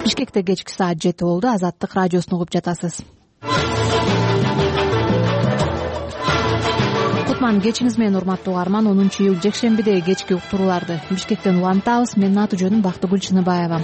Бишкекте кечки саат 7 болду. Азаттык радиосун угуп жатасыз. Кутман кечиңиз менен урматтуу угарман. 10-июль жекшембидеги кечки уктурууларды Бишкектен улантабыз. Менин аты жөнүм Бактыгүл Чыныбаева.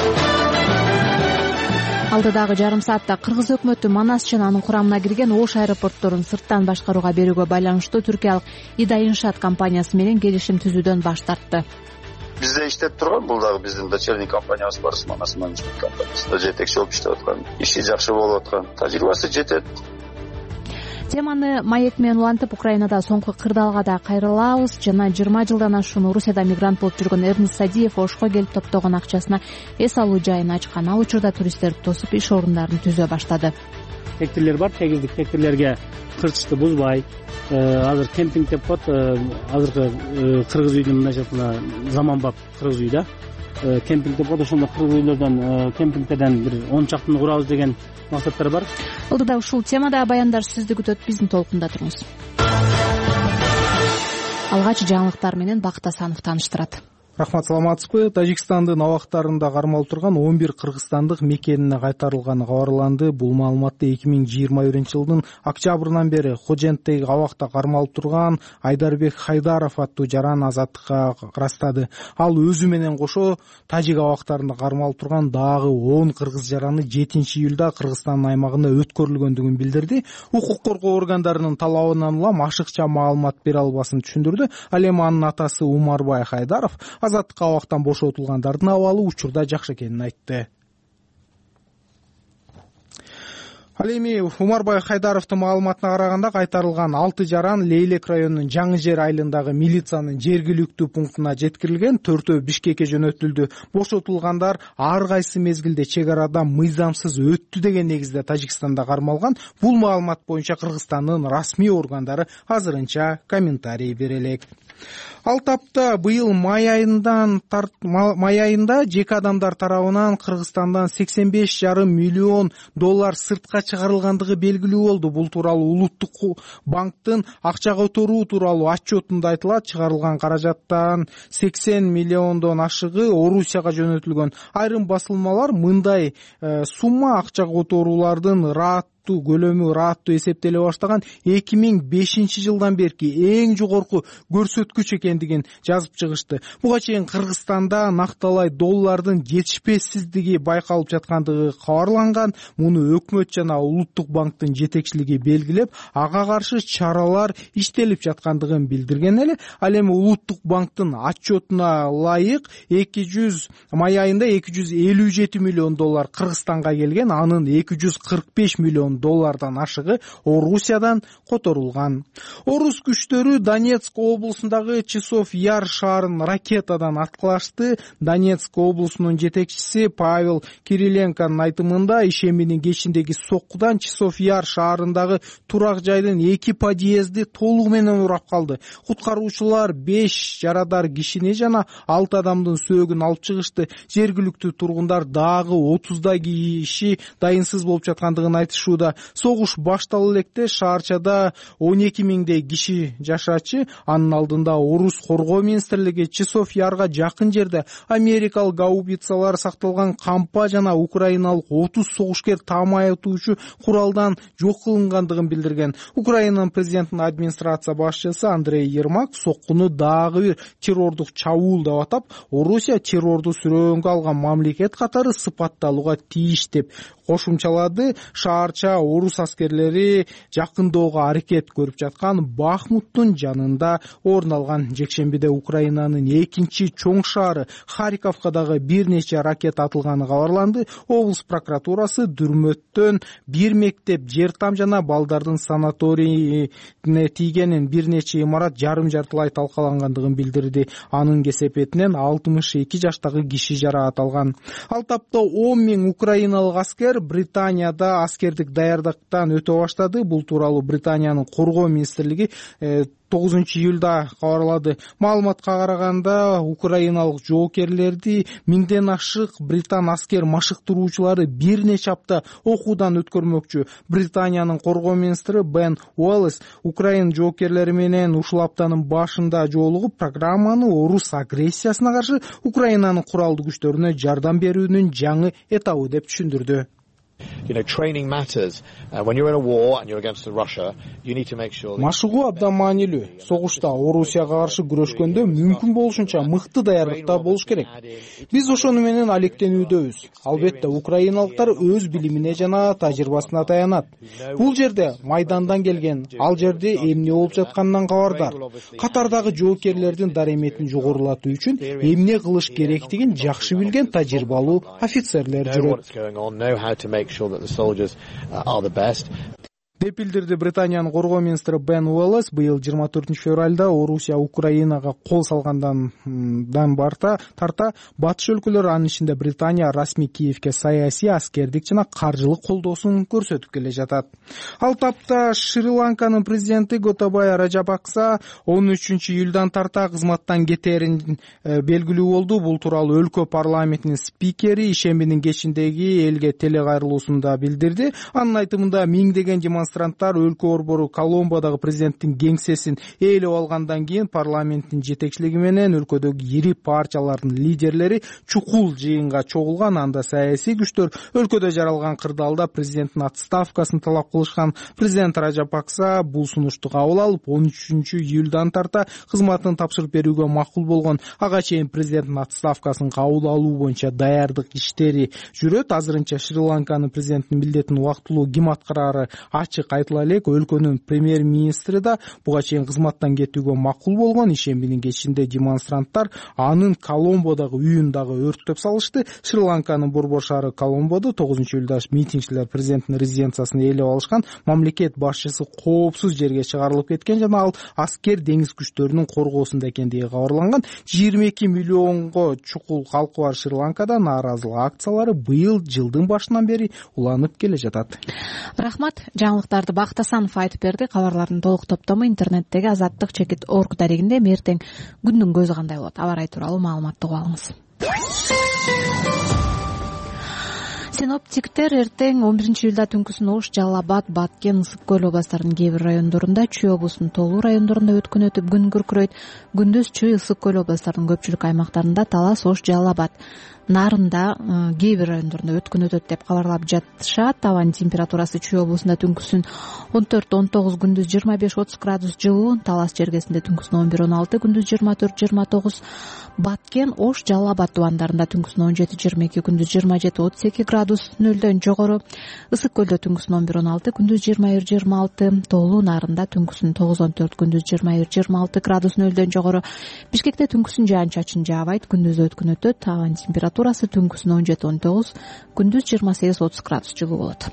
Алдыдагы жарым саатта Кыргыз өкмөтү Манас жана анын курамына кирген Ош аэропортторун сырттан башкарууга берүүгө байланыштуу түркиялык Ида Иншаат компаниясы менен келишим түзүүдөн баш тартты. Бизде иштеп турган, бул дагы биздин дочерний компаниябыз бар, Манас менеджмент компаниясы. Жетекчи болуп иштеп аткан, иши жакшы болуп аткан, тажрыйбасы жетет. Теманы маек менен улантып, Украинада соңку кырдаалга да кайрылабыз. Жана 20 жылдан ашуун Орусияда мигрант болуп жүргөн Эрнест Садиев Ошко келип топтогон акчасына эс алуу жайын ачкан. Ал учурда туристтерди тосуп иш орундарын түзө баштады. Тектирлер бар, тегиздик тектирлерге кырчышты бузбай, азыр кемпинг деп коет, азыркы кыргыз үйдүн мындайча заманбап кыргыз үй да. Кемпинг деп коет, ошондо кыргыз үйлөрдөн кемпингдерден бир 10 чактын курабыз деген максаттар бар. Алдыда ушул темада баяндар сизди күтөт, биздин толкунда туруңуз. Алгач жаңылыктар менен Бакыт Асанов тааныштырат. Рахмат, саламатсызбы? Тажикстандын абактарында кармалып турган 11 кыргызстандык мекенине кайтарылганы кабарланды. Бул маалыматты 2021-жылдын октябрынан бери Хоженттеги абакта кармалып турган Айдарбек Хайдаров аттуу жаран Азаттыкка ырастады. Ал өзү менен кошо тажик абактарында кармалып турган дагы 10 кыргыз жараны 7-июлда Кыргызстандын аймагында өткөрүлгөндүгүн билдирди. Укук коргоо органдарынын талабынан улам ашыкча маалымат бере албасын түшүндүрдү. Ал эми анын атасы Умарбай Хайдаров азаттыкка абактан бошотулгандардын абалы учурда жакшы экенин айтты. Ал эми Умарбай Хайдаровдун маалыматына караганда кайтарылган 6 жаран Лейлек районунун Жаңы жер айылындагы милициянын жергиликтүү пунктуна жеткирилген, 4-өө Бишкекке жөнөтүлдү. Бошотулгандар ар кайсы мезгилде чек арадан мыйзамсыз өттү деген негизде Тажикстанда кармалган. Бул маалымат боюнча Кыргызстандын расмий органдары азырынча комментарий бере элек. Ал тапта быйыл май айында жеке адамдар тарабынан Кыргызстандан $85,5 миллион сыртка чыгарылгандыгы белгилүү болду. Бул тууралуу Улуттук банктын акча которуу тууралуу отчетунда айтылат. Чыгарылган каражаттан 80 миллиондон ашыгы Орусияга жөнөтүлгөн. Айрым басылмалар мындай сумма акча которуулардын көлөмү ырааттуу эсептеле баштаган 2005-жылдан берки эң жогорку көрсөткүч экендигин жазып чыгышты. Буга чейин Кыргызстанда накталай доллардын жетишпесиздиги байкалып жаткандыгы кабарланган. Муну өкмөт жана Улуттук банктын жетекчилиги белгилеп, ага каршы чаралар иштелип жаткандыгын билдирген эле. Ал эми Улуттук банктын отчетуна ылайык май айында $257 миллион Кыргызстанга келген, анын $245 миллион ашыгы Орусиядан которулган. Орус күчтөрү Донецк облусундагы Часов Яр шаарын ракетадан аткылашты. Донецк облусунун жетекчиси Павел Кириленконун айтымында ишембинин кечиндеги соккудан Часов Яр шаарындагы турак жайдын 2 подъезди толугу менен урап калды. Куткаруучулар 5 жарадар кишини жана 6 адамдын сөөгүн алып чыгышты. Жергиликтүү тургундар дагы 30 киши дайынсыз болуп жаткандыгын айтышууда. Согуш баштала электе шаарчада 12 миңдей киши жашачы. Анын алдында Орус коргоо министрлиги Часов Ярга жакын жерде америкалык гаубицалар сакталган кампа жана украиналык 30 согушкер таам айтуучу куралдан жок кылынгандыгын билдирген. Украинанын президентинин администрация башчысы Андрей Ермак соккуну дагы бир террордук чабуул деп атап, Орусия террорду сүрөөнгө алган мамлекет катары сыпатталууга тийиш деп кошумчалады. Шаарча орус аскерлери жакынdoого аракет көрүп жаткан Бахмуттун жанында орун алган. Жекшембиде Украинанын экинчи чоң шаары Харьковго дагы бир нече ракет атылганы кабарланды. Облус прокуратурасы дүрмөттөн бир мектеп, жер там жана балдардын санаторийине тийгенин, бир нече имарат жарым жартылай талкалангандыгын билдирди. Анын кесепетинен 62 жаштагы киши жараат алган. Ал тапта 10 миң украиналык аскер Британияда аскердик даярдыктан өтө баштады. Бул тууралуу Британиянын коргоо министрлиги июлда кабарлады. Маалыматка караганда, украиналык жоокерлерди миңден ашык британ аскер машыктыруучулары бир нече апта окуудан өткөрмөкчү. Британиянын коргоо министри Бен Уоллес Украин жоокерлери менен ушул аптанын башында жолугуп, программаны орус агрессиясына каршы Украинанын куралдуу күчтөрүнө жардам берүүнүн жаңы этабы деп түшүндүрдү. Машыгуу абдан маанилүү. Согушта Орусияга каршы күрөшкөндө мүмкүн болушунча мыкты даярдыкта болуш керек. Биз ошону менен алектенүүдөбүз. Албетте украиналыктар өз билимине жана тажрыйбасына таянат. Бул жерде майдандан келген, ал жерде эмне болуп жатканынан кабардар. Катардагы жоокерлердин дареметин жогорулатуу үчүн эмне кылыш керектигин жакшы билген тажрыйбалуу офицерлер жүрөт. деп билдирди Британиянын коргоо министри Бен Уоллес. Быйыл 24 февралда Орусия Украинага кол салгандан тарта батыш өлкөлөр, анын ичинде Британия расмий Киевке саясий, аскердик жана каржылык колдоосун көрсөтүп келе жатат. Ал тапта Шри-Ланканын президенти Готабая Раджапакса 13 июлдан тарта кызматтан кетерин белгилүү болду. Бул тууралуу өлкө парламентинин спикери ишембинин кечиндеги элге телекайрылуусунда билдирди. Анын айтымында миңдеген демонстранттар өлкө борбору Коломбодагы президенттин кеңсесин ээлеп алгандан кийин парламенттин жетекчилиги менен өлкөдөгү ири партиялардын лидерлери чукул жыйынга чогулган. Анда саясий күчтөр өлкөдө жаралган кырдаалда президенттин отставкасын талап кылышкан. Президент Раджапакса бул сунушту кабыл алып, 13 июлдан тарта кызматын тапшырып берүүгө макул болгон. Ага чейин президенттин отставкасын кабыл алуу боюнча даярдык иштери жүрөт. Азырынча Шри-Ланканын президентинин милдетин убактылуу ким аткарары ачык айтыла элек. Өлкөнүн премьер-министри да буга чейин кызматтан кетүүгө макул болгон. Ишембинин кечинде демонстранттар анын Коломбодагы үйүн дагы өрттөп салышты. Шри-Ланканын борбор шаары Коломбодо 9 июлда митингчилер президенттин резиденциясын ээлеп алышкан. Мамлекет башчысы коопсуз жерге чыгарылып кеткен жана ал аскер деңиз күчтөрүнүн коргоосунда экендиги кабарланган. 22 миллионго чукул калкы бар Шри-Ланкада нааразылык акциялары быйыл жылдын башынан бери уланып келе жатат. Рахмат. Жаңылыктарды Бакыт Асанов айтып берди. Кабарлардын толук топтому интернеттеги azattik.org дарегинде. Эртең күндүн көзү кандай болот? Аба ырайы тууралуу маалыматты угуп алыңыз. Синоптиктер эртең 11 июлда түнкүсүн Ош, Жалал Абад, Баткен, Ысык көл областарынын кээ бир райондорунда, Чүй облусунун Тоолуу райондорунда өткөн өтүп күн күркүрөйт. Күндүз Чүй, Ысык көл областарынын көпчүлүк аймактарында, Талас, Ош, Жалал Абад, Нарында кээ бир райондорунда өткөн өтөт деп кабарлап жатышат. Абанын температурасы Чүй облусунда түнкүсүн 14-19, күндүз 25-30 градус жылуу, Талас жергесинде түнкүсүн 11-16, күндүз 24-29, Баткен, Ош, Жалал Абад тубандарында түнкүсүн 17-22, күндүз 27-32 градус нөлдөн жогору, Ысык көлдө түнкүсүн 11-16, күндүз 21-26, Тоолуу Нарында түнкүсүн 9-14, күндүз 21-26 градус нөлдөн жогору, Бишкекте түнкүсүн жаан-чачын жаабайт, күндүз өткөн өтөт. Абанын температурасы түнкүсүн 17-19, күндүз 28-30 градус жылуу болот.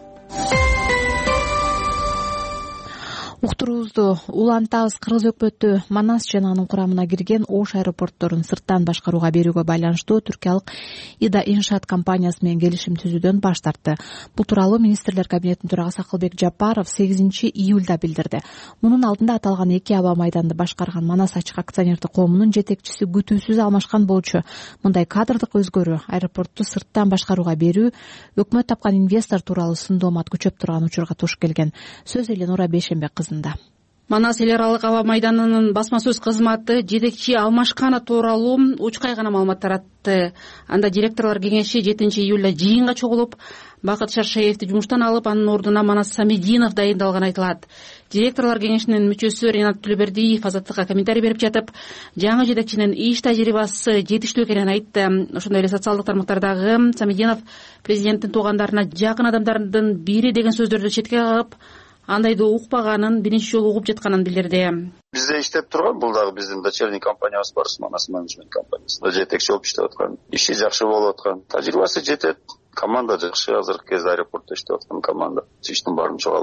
Уктуруубузду улантабыз. Кыргыз өкмөтү Манас жана анын курамына кирген Ош аэропортторун сырттан башкарууга берүүгө байланыштуу түркиялык Ида Иншаат компаниясы менен келишим түзүүдөн баш тартты. Бул тууралуу министрлер кабинетинин төрагасы Акылбек Жапаров 8 июлда билдирди. Мунун алдында аталган эки аба майданды башкарган Манас ачык акционердик коомунун жетекчиси күтүүсүз алмашкан болчу. Мындай кадрдык өзгөрүү, аэропортту сырттан башкарууга берүү өкмөт тапкан инвестор тууралуу сын доомат күчөп турган учурга туш келген. Сөз Эленора Бейшембек кызында. Манас эл аралык аба майданынын басма сөз кызматы жетекчи алмашканы тууралуу учкай гана маалымат таратты. Анда директорлор кеңеши 7 июлда жыйынга чогулуп, Бакыт Шаршаевди жумуштан алып, анын ордуна Манас Самединов дайындалган айтылат. Директорлор кеңешинин мүчөсү Ринат Түлөбердиев Азаттыкка комментарий берип жатып, жаңы жетекчинин иш тажрыйбасы жетиштүү экенин айтты. Ошондой эле социалдык тармактардагы Самединов президенттин туугандарына жакын адамдардын бири деген сөздөрдү четке кагып, андайды укпаганын, биринчи жолу угуп жатканын билдирди. Бизде иштеп турган, бул дагы биздин дочерний компаниябыз бар, Манас менеджмент компаниясы. Жетекчи болуп иштеп аткан. Иши жакшы болуп аткан. Тажрыйбасы жетет. Команда жакшы, азыркы кезде аэропортто иштеп аткан команда. Иштин баарын чогуу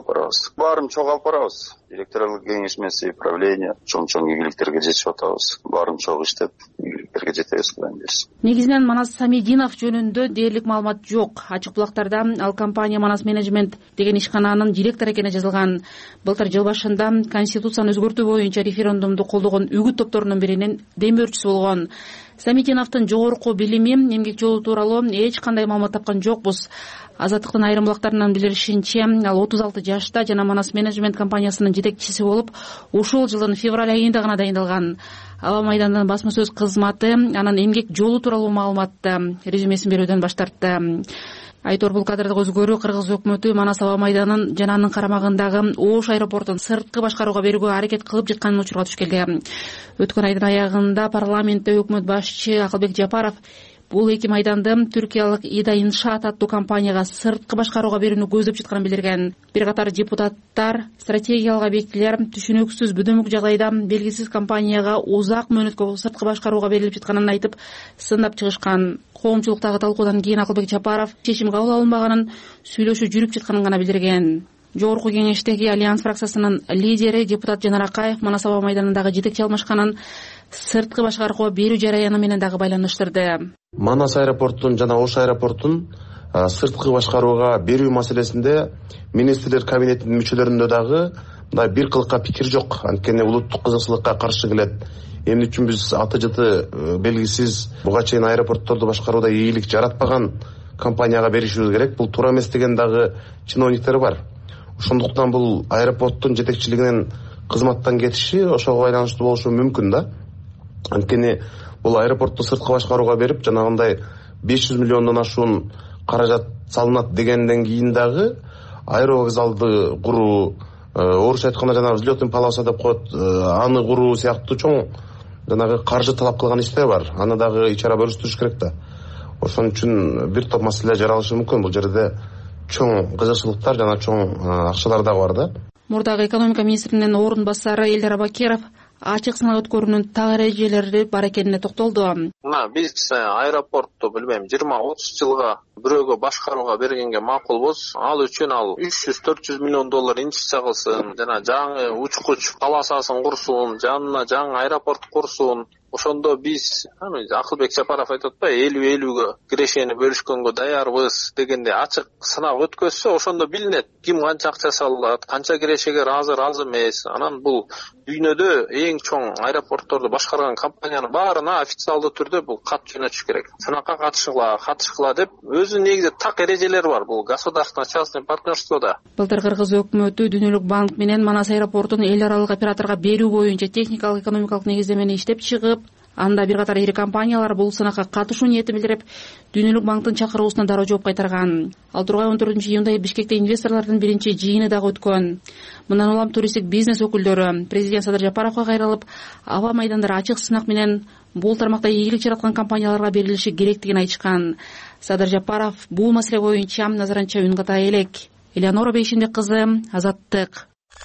алып барабыз. Директорлук кеңеш менен правление чоң ийгиликтерге жетип атабыз. Баарын чогуу иштеп ийгиликтерге жетебиз Кудайым берсин. Негизинен Манас Самединов жөнүндө дээрлик маалымат жок. Ачык булактарда ал компания Манас менеджмент деген ишкананын директору экени жазылган. Былтыр жыл башында конституцияны өзгөртүү боюнча референдумду колдогон үгүт топторунун биринин демөөрчүсү болгон. Самединовдун жогорку билими, эмгек жолу тууралуу эч кандай маалымат тапкан жокпуз. Азаттыктын айрым булактарынын билдиришинче, ал 36 жашта жана Манас менеджмент компаниясынын жетекчиси болуп, ушул жылдын февраль айында гана дайындалган. Аба майдандын басма сөз кызматы анын эмгек жолу тууралуу маалыматты резюмесин берүүдөн баш тартты. Айтор, бул кадрдык өзгөрүү Кыргыз өкмөтү Манас аба майданын жана анын карамагындагы Ош аэропортун сырткы башкарууга берүүгө аракет кылып жатканын учурга түшкөн. Өткөн айдын аягында парламентте өкмөт башчы Акылбек Жапаров бул эки майданды түркиялык Ида Иншаат аттуу компанияга сырткы башкарууга берүүнү көздөп жатканын билдирген. Бир катар депутаттар стратегиялык объектилер түшүнүксүз бүдөмүк жагдайда белгисиз компанияга узак мөөнөткө сырткы башкарууга берилип жатканын айтып сындап чыгышкан. Коомчулуктагы талкуудан кийин Акылбек Жапаров чечим кабыл алынбаганын, сүйлөшүү жүрүп жатканын гана билдирген. Жогорку кеңештеги Альянс фракциясынын лидери депутат Жанар Акаев Манас аба майданындагы жетекчи алмашканын сырткы башкарууга берүү жараяны менен дагы байланыштырды. Манас аэропортун жана Ош аэропортун сырткы башкарууга берүү маселесинде министрлер кабинетинин мүчөлөрүндө дагы мындай бир кылыкка пикир жок. Анткени улуттук кызыкчылыкка каршы келет. Эмне үчүн биз аты жыты белгисиз буга чейин аэропортторду башкарууда ийгилик жаратпаган компанияга беришибиз керек? Бул туура эмес деген дагы чиновниктер бар. Ошондуктан бул аэропорттун жетекчилигинин кызматтан кетиши ошого байланыштуу болушу мүмкүн да. Анткени бул аэропортту сырткы башкарууга берип, жанагындай 500 миллиондон ашуун каражат салынат дегенден кийин дагы аэровокзалды куруу, орусча айтканда жанагы взлётный полоса деп коет, аны куруу сыяктуу чоң жанагы каржы талап кылган иштер бар. Аны дагы ичара бөлүштүрүш керек да. Ошон үчүн бир топ маселе жаралышы мүмкүн. Бул жерде чоң кызыкчылыктар жана чоң акчалар дагы бар да. Мурдагы экономика министринин орун басары Элдар Абакеров ачык сынак өткөрүүнүн так эрежелери бар экенине токтолду. Биз аэропортту билбейм 20-30 жылга бирөөгө башкарууга бергенге макулбуз. Ал үчүн ал 300-400 миллион доллар инвестиция кылсын, жана жаңы учкуч полосасын курсун, жанына жаңы аэропорт курсун. Ошондо биз Акылбек Жапаров айтат да, 50-50-гө кирешени бөлүшкөнгө даярбыз дегенде ачык сынак өткөзсө, ошондо билинет ким канча акча салат, канча кирешеге разы эмес. Анан бул дүйнөдө эң чоң аэропортторду башкарган компаниянын баарына официалдуу түрдө бул кат жөнөтүш керек. Сынакка катышкыла деп өзүнүн негизи так эрежелери бар бул государственно-частный партнерстводо. Былтыр Кыргыз өкмөтү Дүйнөлүк банк менен Манас аэропортун эл аралык операторго берүү боюнча техникалык экономикалык негиздемени иштеп чыгып, анда бир катар ири компаниялар бул сынакка катышуу ниетин билдирип, Дүйнөлүк банктын чакыруусуна дароо жооп кайтарган. Ал тургай 14-июнда Бишкекте инвесторлордун биринчи жыйыны дагы өткөн. Мындан улам туристтик бизнес өкүлдөрү президент Садыр Жапаровго кайрылып, аба майдандар ачык сынак менен бул тармакта ийгилик жараткан компанияларга берилиши керектигин айтышкан. Садыр Жапаров бул маселе боюнча назаранча үн ката элек. Элеонора Бейшимбек кызы, Азаттык.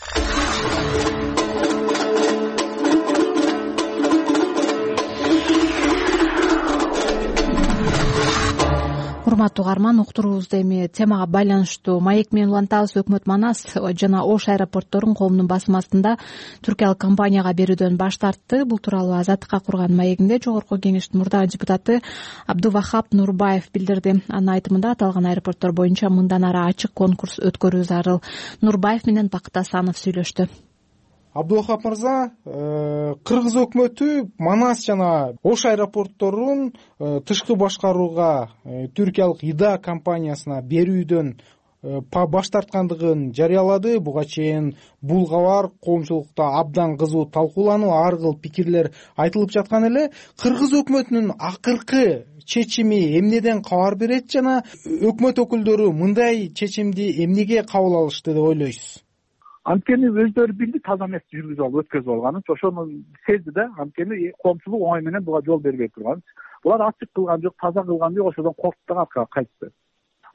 Урматтуу угарман, уктуруубузду эми темага байланыштуу маек менен улантабыз. Өкмөт Манас жана Ош аэропортторун коомдун басым астында түркиялык компанияга берүүдөн баш тартты. Бул тууралуу Азаттыкка курган маегинде жогорку кеңештин мурдагы депутаты Абдувахап Нурбаев билдирди. Анын айтымында аталган аэропорттор боюнча мындан ары ачык конкурс өткөрүү зарыл. Нурбаев менен Бакыт Асанов сүйлөштү. Абдувахап мырза, Кыргыз өкмөтү Манас жана Ош аэропортторун тышкы башкарууга түркиялык Ида компаниясына берүүдөн баш тарткандыгын жарыялады. Буга чейин бул кабар коомчулукта абдан кызуу талкууланып, ар кыл пикирлер айтылып жаткан эле. Кыргыз өкмөтүнүн акыркы чечими эмнеден кабар берет жана өкмөт өкүлдөрү мындай чечимди эмнеге кабыл алышты деп ойлойсуз? Анткени өздөрү билди таза эмес жүргүзүп алып өткөзүп алганын, ошону сезди да. Анткени коомчулук оңой менен буга жол бербей турган. Булар ачык кылган жок, таза кылган жок, ошодон коркуп да аркага кайтты.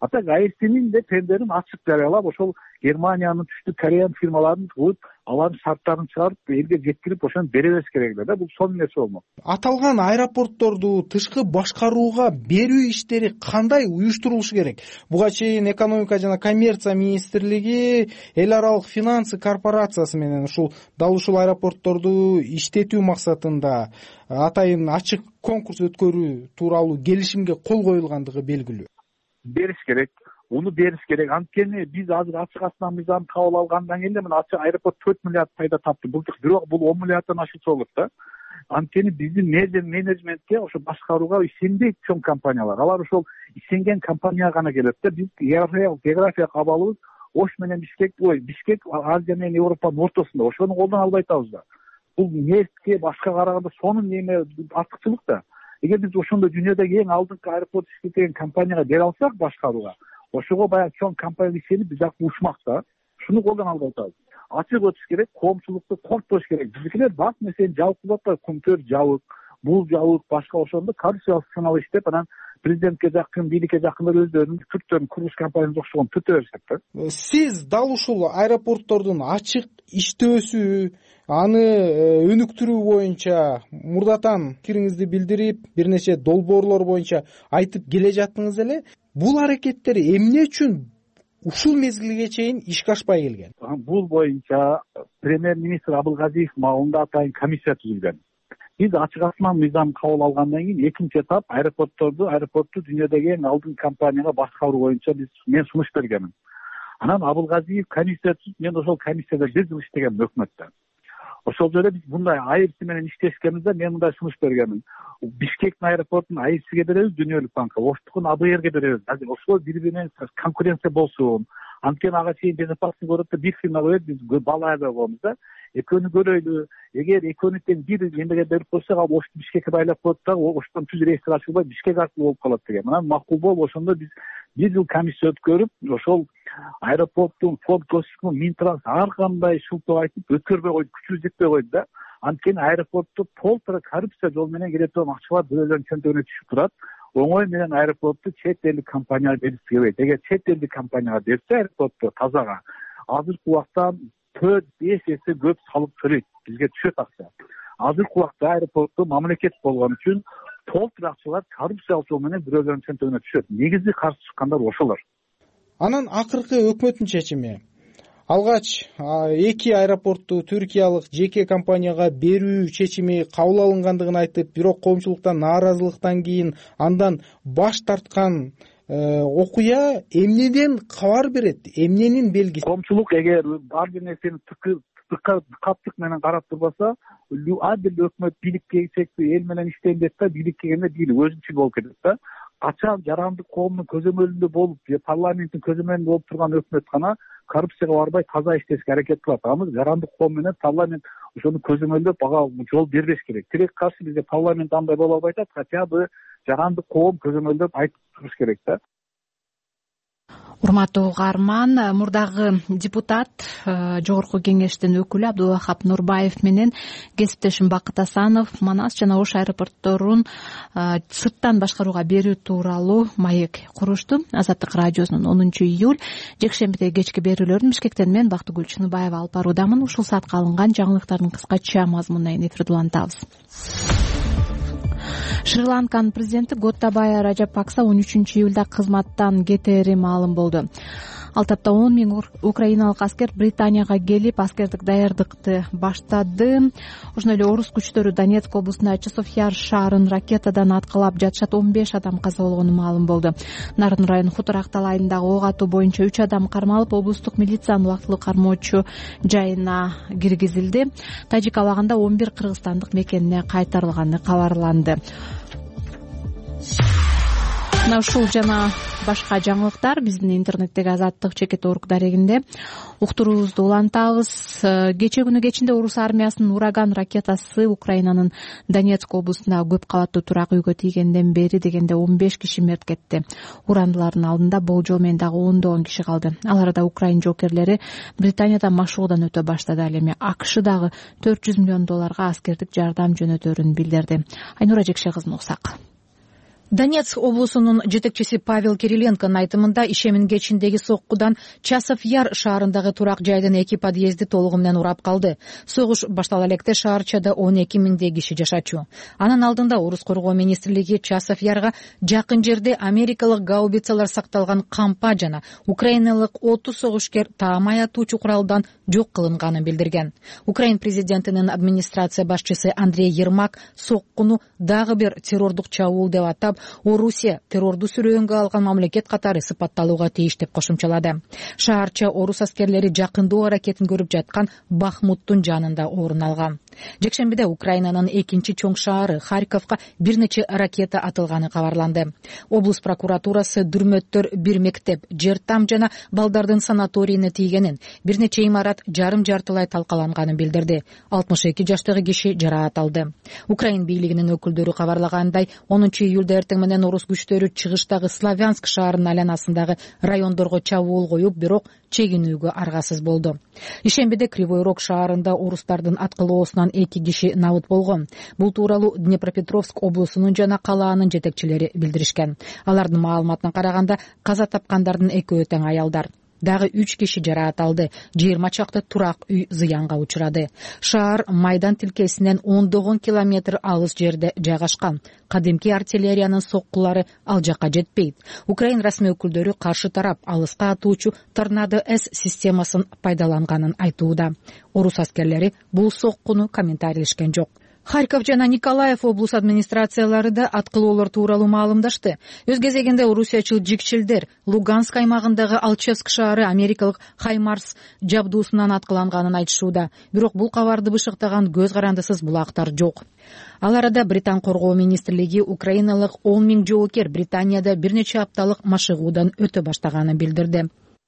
атак АЭСнин де тендерин ачык жарыялап ошол Германиянын, Түштүк Кореянын фирмаларын кылып, алардын шарттарын чыгарып элге жеткирип ошону беребез керек эле да. Бул сонун нерсе болмок. Аталган аэропортторду тышкы башкарууга берүү иштери кандай уюштурулушу керек? Буга чейин экономика жана коммерция министрлиги эл аралык финансы корпорациясы менен дал ушул аэропортторду иштетүү максатында атайын ачык конкурс өткөрүү тууралуу келишимге кол коюлгандыгы белгилүү. Бериш керек. Уну бериш керек. Анткени биз азыр ачык астынан мыйзам кабыл алгандан кийин мына ачык аэропорт 4 миллиард пайда тапты. Бирок бул 10 миллиарддан ашылса болот да. Анткени биздин менеджментке ошо башкарууга ишенбейт чоң компаниялар. Алар ошол ишенген компанияга гана келет да. Биз география кабалыбыз Ош менен Бишкек Азия менен Европанын ортосунда. Ошону колдон албай атабыз да. Бул нефтке башка караганда сонун неме артыкчылык да. Эгер биз ошондо дүйнөдөгү эң алдыңкы аэропорт иштеткен компанияга бере алсак башкарууга, ошого баягы чоң компания ишенип биз жакшы ушмак да. Шуну колдон албай атабыз. Ачык өтүш керек, коомчулукту коркутпош керек. Биздикилер бак нерсени жабык кылып атпайбы, күмтөр жабык, бул жабык, башка ошондо коррупциялык сынал иштеп, анан президентке жакын, бийликке жакындар өздөрүнүн түрктөрүн курулуш компаниясы окшогон түтө беришет да. Сиз дал ушул аэропорттордун ачык иштөөсү, аны өнүктүрүү боюнча мурдатан пикириңизди билдирип, бир нече долбоорлор боюнча айтып келе жаттыңыз эле. Бул аракеттер эмне үчүн ушул мезгилге чейин ишке ашпай келген? Бул боюнча премьер-министр Абылгазиев маалында атайын комиссия түзүлгөн. Биз ачык астынан мыйзам кабыл алгандан кийин экинчи этап аэропортту дүйнөдөгү эң алдыңкы компанияга башкаруу боюнча мен сунуш бергенмин. Анан Абылгазиев комиссия түзүп, мен ошол комиссияда 1 жыл иштегенмин өкмөттө. Ошол жерде биз мындай АЭС менен иштешкенбизде мен мындай сунуш бергенмин. Бишкектин аэропортун АЭСке беребиз, Дүйнөлүк банкка, Оштукун АБРге беребиз. Ошол бири-бири менен конкуренция болсун. Анткени ага чейин безопасность городдо бир фирма коет, биз балайда коебуз да. Экөөнү көрөйлү. Эгер экөөнү тең бир эмеге берип койсок, ал Ошту Бишкекке байлап коет да, Оштон түз рейстер ачылбай Бишкек аркылуу болуп калат деген. Мына макул болуп, ошондо биз 1 жыл комиссия өткөрүп, ошол аэропорттун фонд көчүшүн Минтранс ар кандай шылтоо айтып өткөрбөй койду, күчүбүз жетпей койду да. Анткени аэропортто толтура коррупция жол менен келе турган акчалар бирөөлөрдүн чөнтөгүнө түшүп турат. Оңой менен аэропортту чет элдик компанияга берип келбейт. Эгер чет элдик компанияга берсе аэропортту тазага, азыркы убакта 4-5 эсе көп салык төлөйт, бизге түшөт акча. Азыркы убакта аэропортту мамлекет болгон үчүн толтура акчалар коррупциялык жол менен бирөөлөрдүн чөнтөгүнө түшөт. Негизи каршы чыккандар ошолор. Анан акыркы өкмөттүн чечими. Алгач 2 аэропортту түркиялык жеке компанияга берүү чечими кабыл алынгандыгын айтып, бирок коомчулуктан нааразылыктан кийин андан баш тарткан окуя эмнеден кабар берет? Эмненин белгиси? Коомчулук эгер ар бир нерсени каттык менен карап турбаса, адил өкмөт бийликке келсекти эл менен иштейм дейт да, бийликке келгенде бийлик өзүнчө болуп кетет да. Качан жарандык коомдун көзөмөлүндө болуп, парламенттин көзөмөлүндө болуп турган өкмөт гана коррупцияга барбай таза иштешке аракет кылат. Амыз жарандык коом менен парламент ошону көзөмөлдөп ага жол бербеш керек. Тирек каршы бизде парламент андай боло албай атат, хотя бы жарандык коом көзөмөлдөп айтып туруш керек да. Урматтуу угарман, мурдагы депутат, жогорку кеңештин өкүлү Абдулвахап Нурбаев менен кесиптешим Бакыт Асанов Манас жана Ош аэропортторун сырттан башкарууга берүү тууралуу маек курушту. Азаттык радиосунун 10 июль жекшембидеги кечки берүүлөрүн Бишкектен мен Бактыгүл Чыныбаева алып баруудамын. Ушул саатка алынган жаңылыктардын кыскача мазмунунан эфирди улантабыз. Шри-Ланканын президенти Готабая Раджапакса 13 июлда кызматтан кетери маалым болду. Ал тапта 10 000 украиналык аскер Британияга келип, аскердик даярдыкты баштады. Ошондой эле орус күчтөрү Донецк облусунда Часов Яр шаарын ракетадан аткылап жатышат, 15 адам каза болгону маалым болду. Нарын район Хутурак талайындагы ок атуу боюнча 3 адам кармалып, облустук милициянын убактылуу кармоочу жайына киргизилди. Тажик абагында 11 кыргызстандык мекенине кайтарылганы кабарланды. Мына ушул жана башка жаңылыктар биздин интернеттеги Азаттык-org дарегинде уктуруубузду улантабыз. Кече күнү кечинде орус армиясынын ураган ракетасы Украинанын Донецк облусундагы көп кабаттуу турак үйгө тийгенден бери дегенде 15 киши мерт кетти. Урандылардын алдында болжол менен дагы 10 киши калды. Ал арада Украин жоокерлери Британиядан машыгуудан өтө баштады. Ал эми АКШ дагы $400 миллион аскердик жардам жөнөтөрүн билдирди. Айнура Жекше кызын уксак. Донецк облусунун жетекчиси Павел Кириленконун айтымында ишемин кечиндеги соккудан Часов Яр шаарындагы турак жайдын 2 подъезди толугу менен урап калды. Согуш баштала электе шаарчада 12 миңдей киши жашачу. Анын алдында Орус коргоо министрлиги Часов Ярга жакын жерде америкалык гаубицалар сакталган кампа жана украиналык 30 согушкер таамай атуучу куралдан жок кылынганын билдирген. Украин президентинин администрация башчысы Андрей Ермак соккуну дагы бир террордук чабуул деп атап, Орусия террорду сүрөөнгө алган мамлекет катары сыпатталууга тийиш деп кошумчалады. Шаарча орус аскерлери жакындоо аракетин көрүп жаткан Бахмуттун жанында орун алган. Жекшембиде Украинанын экинчи чоң шаары Харьковго бир нече ракета атылганы кабарланды. Облус прокуратурасы дүрмөттөр бир мектеп, жер там жана балдардын санаторийине тийгенин, бир нече имарат жарым-жартылай талкаланганын билдирди. 62 жаштагы киши жараат алды. Украин бийлигинин өкүлдөрү кабарлагандай, 10 июлда эртең менен орус күчтөрү чыгыштагы Славянск шаарынын айланасындагы райондорго чабуул коюп, бирок чегинүүгө аргасыз болду. Ишембиде Кривой Рог шаарында орустардын аткылоосунан 2 киши набыт болгон. Бул тууралуу Днепропетровск облусунун жана калаанын жетекчилери билдиришкен. Алардын маалыматына караганда, каза тапкандардын экөө тең аялдар. Дагы 3 киши жараат алды. 20 чакты турак үй зыянга учурады. Шаар Майдан тилкесинен 10 километр алыс жерде жайгашкан. Кадимки артиллериянын соккулары ал жакка жетпейт. Украин расмий өкүлдөрү каршы тарап алыска атуучу Торнадо С системасын пайдаланганын айтууда. Орус аскерлери бул соккуну комментарийлешкен жок. Харьков жана Николаев облус администрациялары да аткылоолор тууралуу маалымдашты. Өз кезегинде орусиячыл жикчилдер Луганск аймагындагы Алчевск шаары америкалык Хаймарс жабдуусунан аткыланганын айтышууда. Бирок бул кабарды бышыктаган көз карандысыз булактар жок. Ал арада Британ коргоо министрлиги украиналык 10 миң жоокер Британияда бир нече апталык машыгуудан өтө баштаганын билдирди.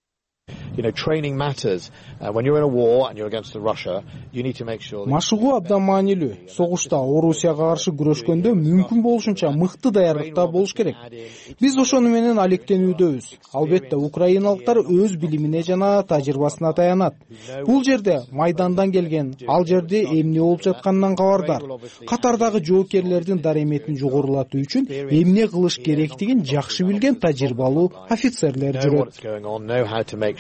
Машыгуу абдан маанилүү. Согушта Орусияга каршы күрөшкөндө мүмкүн болушунча мыкты даярдыкта болуш керек. Биз ошону менен алектенүүдөбүз. Албетте украиналыктар өз билимине жана тажрыйбасына таянат. Бул жерде майдандан келген, ал жерде эмне болуп жатканынан кабардар. Катардагы жоокерлердин дареметин жогорулатуу үчүн эмне кылыш керектигин жакшы билген тажрыйбалуу офицерлер жүрөт.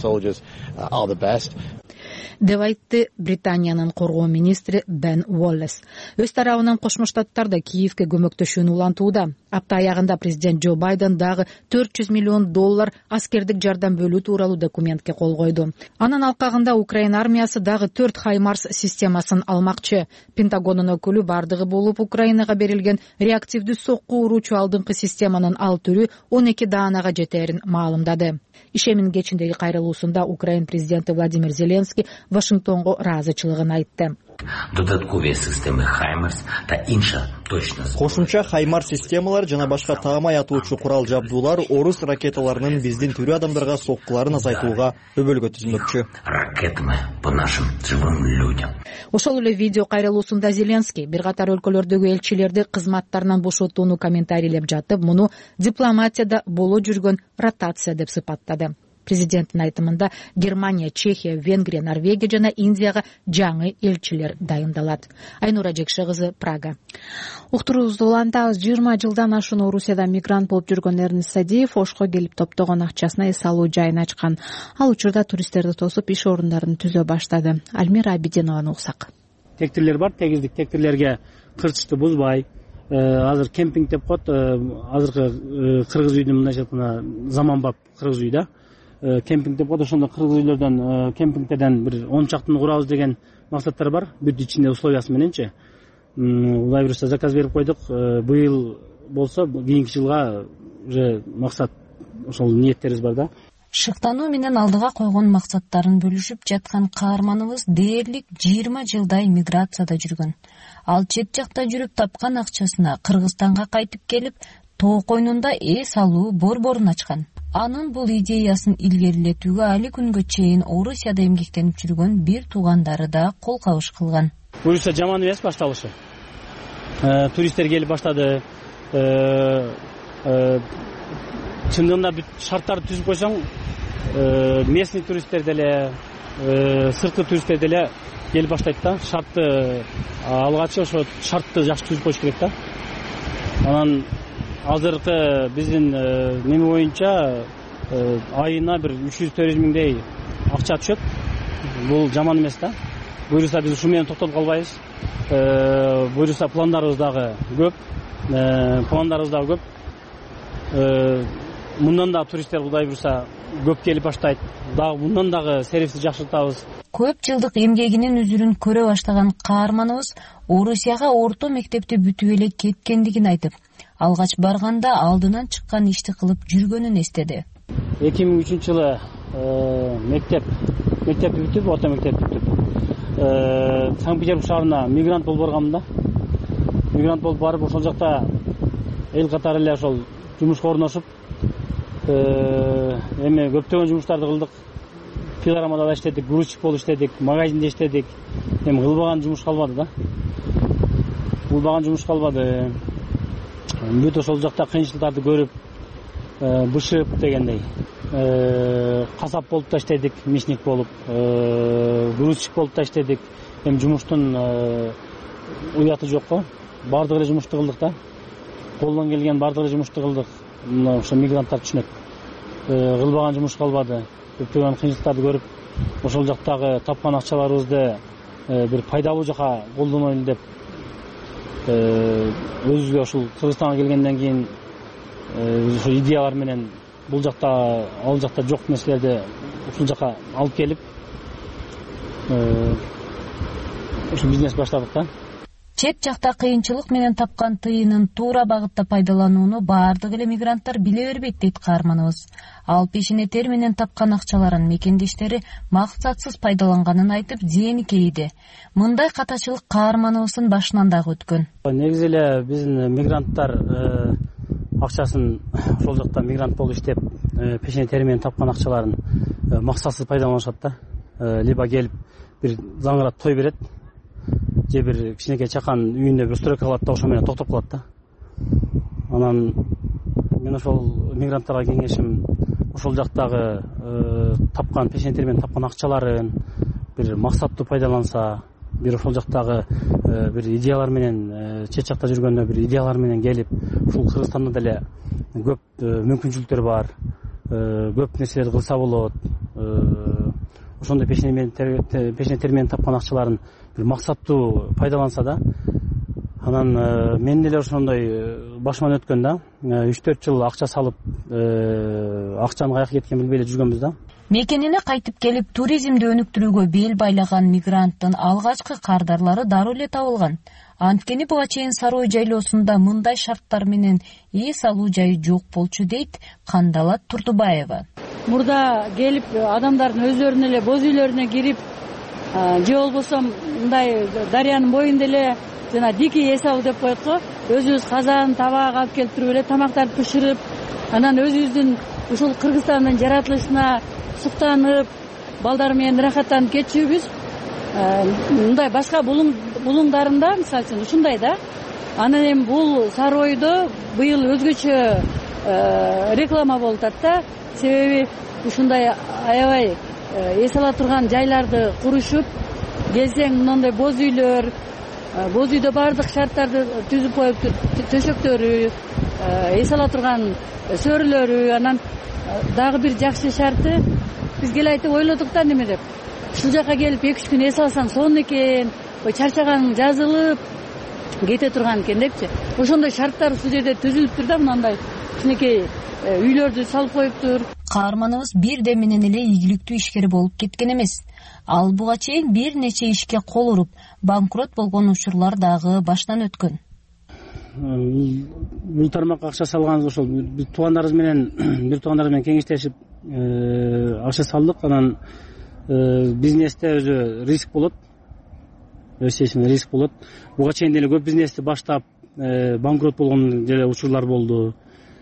Деп айтты Британиянын коргоо министри Бен Уоллес. Өз тарабынан Кошмо Штаттар да Киевке көмөктөшүүнү улантууда. Апта аягында президент Джо Байден дагы $400 миллион аскердик жардам бөлүү тууралуу документке кол койду. Анын алкагында Украина армиясы дагы 4 Хаймарс системасын алмакчы. Пентагонун өкүлү бардыгы болуп Украинага берилген реактивдүү сокку уруучу алдыңкы системанын ал түрү 12 даанага жетерин маалымдады. Ишемин кечиндеги кайрылуусунда Украин президенти Владимир Зеленский Вашингтонго ыраазычылыгын айтты. Додаткові системи Хаймарс та інша точність. Кошумча Хаймарс системалар жана башка таамай атуучу курал жабдуулар орус ракеталарынын биздин тирүү адамдарга соккуларын азайтууга өбөлгө түзмөкчү. Ракетами по нашим живым людям. Ошол эле видео кайрылуусунда Зеленский бир катар өлкөлөрдөгү элчилерди кызматтарынан бошотууну комментарийлеп жатып, муну дипломатияда боло жүргөн ротация деп сыпаттады. Президенттин айтымында Германия, Чехия, Венгрия, Норвегия жана Индияга жаңы элчилер дайындалат. Айнура Жекше кызы, Прага. Уктуруубузду улантабыз. 20 жылдан ашуун Орусияда мигрант болуп жүргөн Эрнест Садиев Ошко келип топтогон акчасына эс алуу жайын ачкан. Ал учурда туристтерди тосуп иш орундарын түзө баштады. Альмира Абидинованы уксак. Тектирлер бар, тегиздик тектирлерге кырчышты бузбай, азыр кемпинг деп коет, азыркы кыргыз үйдүн мындайча айтканда заманбап кыргыз үй да. Кемпинг деп коет, ошондо кыргыз үйлөрдөн кемпингтерден бир 10 чактын курабыз деген максаттар бар. Бүт ичинде условиясы мененчи. Кудай буюрса заказ берип койдук. Быйыл болсо кийинки жылга уже максат ошол ниеттерибиз бар да. Шыктануу менен алдыга койгон максаттарын бөлүшүп жаткан каарманыбыз дээрлик 20 жылдай миграцияда жүргөн. Ал чет жакта жүрүп тапкан акчасына Кыргызстанга кайтып келип, тоо койнунда эс алуу борборун ачкан. Анын бул идеясын илгерилетүүгө али күнгө чейин Орусияда эмгектенип жүргөн бир туугандары да кол кабыш кылган. Буюрса жаман эмес башталышы. Туристтер келип баштады. Чындыгында бүт шарттарды түзүп койсоң, местный туристтер деле, сырткы туристтер деле келип баштайт да. Шартты алгачы ошо шартты жакшы түзүп коюш керек да. Анан азыркы биздин неме боюнча айына бир 300-400 миңдей акча түшөт. Бул жаман эмес да. Буюрса биз ушу менен токтолуп калбайбыз. Буюрса пландарыбыз дагы көп. Мындан да туристтер Кудай буйрса көп келип баштайт. Дагы мындан дагы сервисти жакшыртабыз. Көп жылдык эмгегинин үзүрүн көрө баштаган каарманыбыз Орусияга орто мектепти бүтүп эле кеткендигин айтып, алгач барганда алдынан чыккан ишти кылып жүргөнүн эстеди. 2003-жылы мектепти бүтүп, орто мектепти бүтүп, Санкт-Петербург шаарына мигрант болуп баргам да. Мигрант болуп барып, ошол жакта эл катары эле ошол жумушка орношуп, эми көптөгөн жумуштарды кылдык. Пилорамада да иштедик, грузчик болуп иштедик, магазинде иштедик. Эми кылбаган жумуш калбады да. Бүт ошол жакта кыйынчылыктарды көрүп, бышып дегендей. Касап болуп да иштедик, мечник болуп, грузчик болуп да иштедик. Эми жумуштун уяты жок го. Бардык эле жумушту кылдык да. Колдон келген бардык эле жумушту кылдык. Ошо мигранттар түшүнөт. Кылбаган жумуш калбады. Көптөгөн кыйынчылыктарды көрүп, ошол жактагы тапкан акчаларыбызды бир пайдалуу жака колдонойлу деп өзүбүзгө ушул Кыргызстанга келгенден кийин ушул идеялар менен бул жакта, ал жакта жок нерселерди ушул жака алып келип ушул бизнес баштадык да. Чет жакта кыйынчылык менен тапкан тыйынын туура багытта пайдаланууну баардык эле мигранттар биле бербейт дейт каарманыбыз. Ал пешенетер менен тапкан акчаларын мекендештери максатсыз пайдаланганын айтып, зээни кейиди. Мындай катачылык каарманыбыздын башынан дагы өткөн. Негизи эле биздин мигранттар акчасын ошол жакта мигрант болуп иштеп, пешенетер менен тапкан акчаларын максатсыз пайдаланышат да. Либо келип бир заңырат той берет, же бир кичинекей чакан үйүндө бир стройка кылат да, ошо менен токтоп калат да. Анан мен ошол мигранттарга кеңешим, ошол жактагы тапкан пешенетер менен тапкан акчаларын бир максаттуу пайдаланса, бир ошол жактагы бир идеялар менен, чет жакта жүргөндө бир идеялар менен келип, ушул Кыргызстанда деле көп мүмкүнчүлүктөр бар, көп нерселерди кылса болот. Ошондой пешенетер менен тапкан акчаларын бир максаттуу пайдаланса да, анан мен деле ошондой башыман өткөн да. 3-4 жыл акча салып, акчанын каяка кеткенин билбей эле жүргөнбүз да. Мекенине кайтып келип, туризмди өнүктүрүүгө бел байлаган мигранттын алгачкы кардарлары дароо эле табылган. Анткени буга чейин Сарой жайлоосунда мындай шарттар менен эс алуу жайы жок болчу дейт Кандалат Турдубаева. Мурда келип адамдардын өздөрүнүн эле боз үйлөрүнө кирип, же болбосо мындай дарыянын боюнда эле жана дикий эс алуу деп коет го. Өзүбүз казан, табак алып келип туруп эле тамактарды бышырып, анан өзүбүздүн ушул Кыргызстандын жаратылышына суктанып, балдар менен ырахаттанып кетчүбүз. Мындай башка булуңдарында, мисалы үчүн ушундай да. Анан эми бул Саройдо быйыл өзгөчө реклама болуп атат да. Себеби ушундай аябай эс ала турган жайларды курушуп, келсең мындай боз үйлөр, боз үйдө баардык шарттарды түзүп коюптур, төшөктөрү, эс ала турган сөрүлөрү. Анан дагы бир жакшы шарты, биз келе айтып ойлодук да, неме деп, ушул жака келип 2-3 күн эс алсаң сонун экен, чарчаганың жазылып кете турган экен депчи. Ошондой шарттар ушул жерде түзүлүптүр да, мындай кичинекей үйлөрдү салып коюптур. Каарманыбыз бирден менен эле ийгиликтүү ишкер болуп кеткен эмес. Ал буга чейин бир нече ишке кол уруп, банкрот болгон учурлар дагы баштан өткөн. Бул тармакка акча салганбыз ошол бир туугандарыбыз менен кеңештешип акча салдык. Анан бизнесте өзү риск болот. Естественно, риск болот. Буга чейин деле көп бизнести баштап банкрот болгон деле учурлар болду.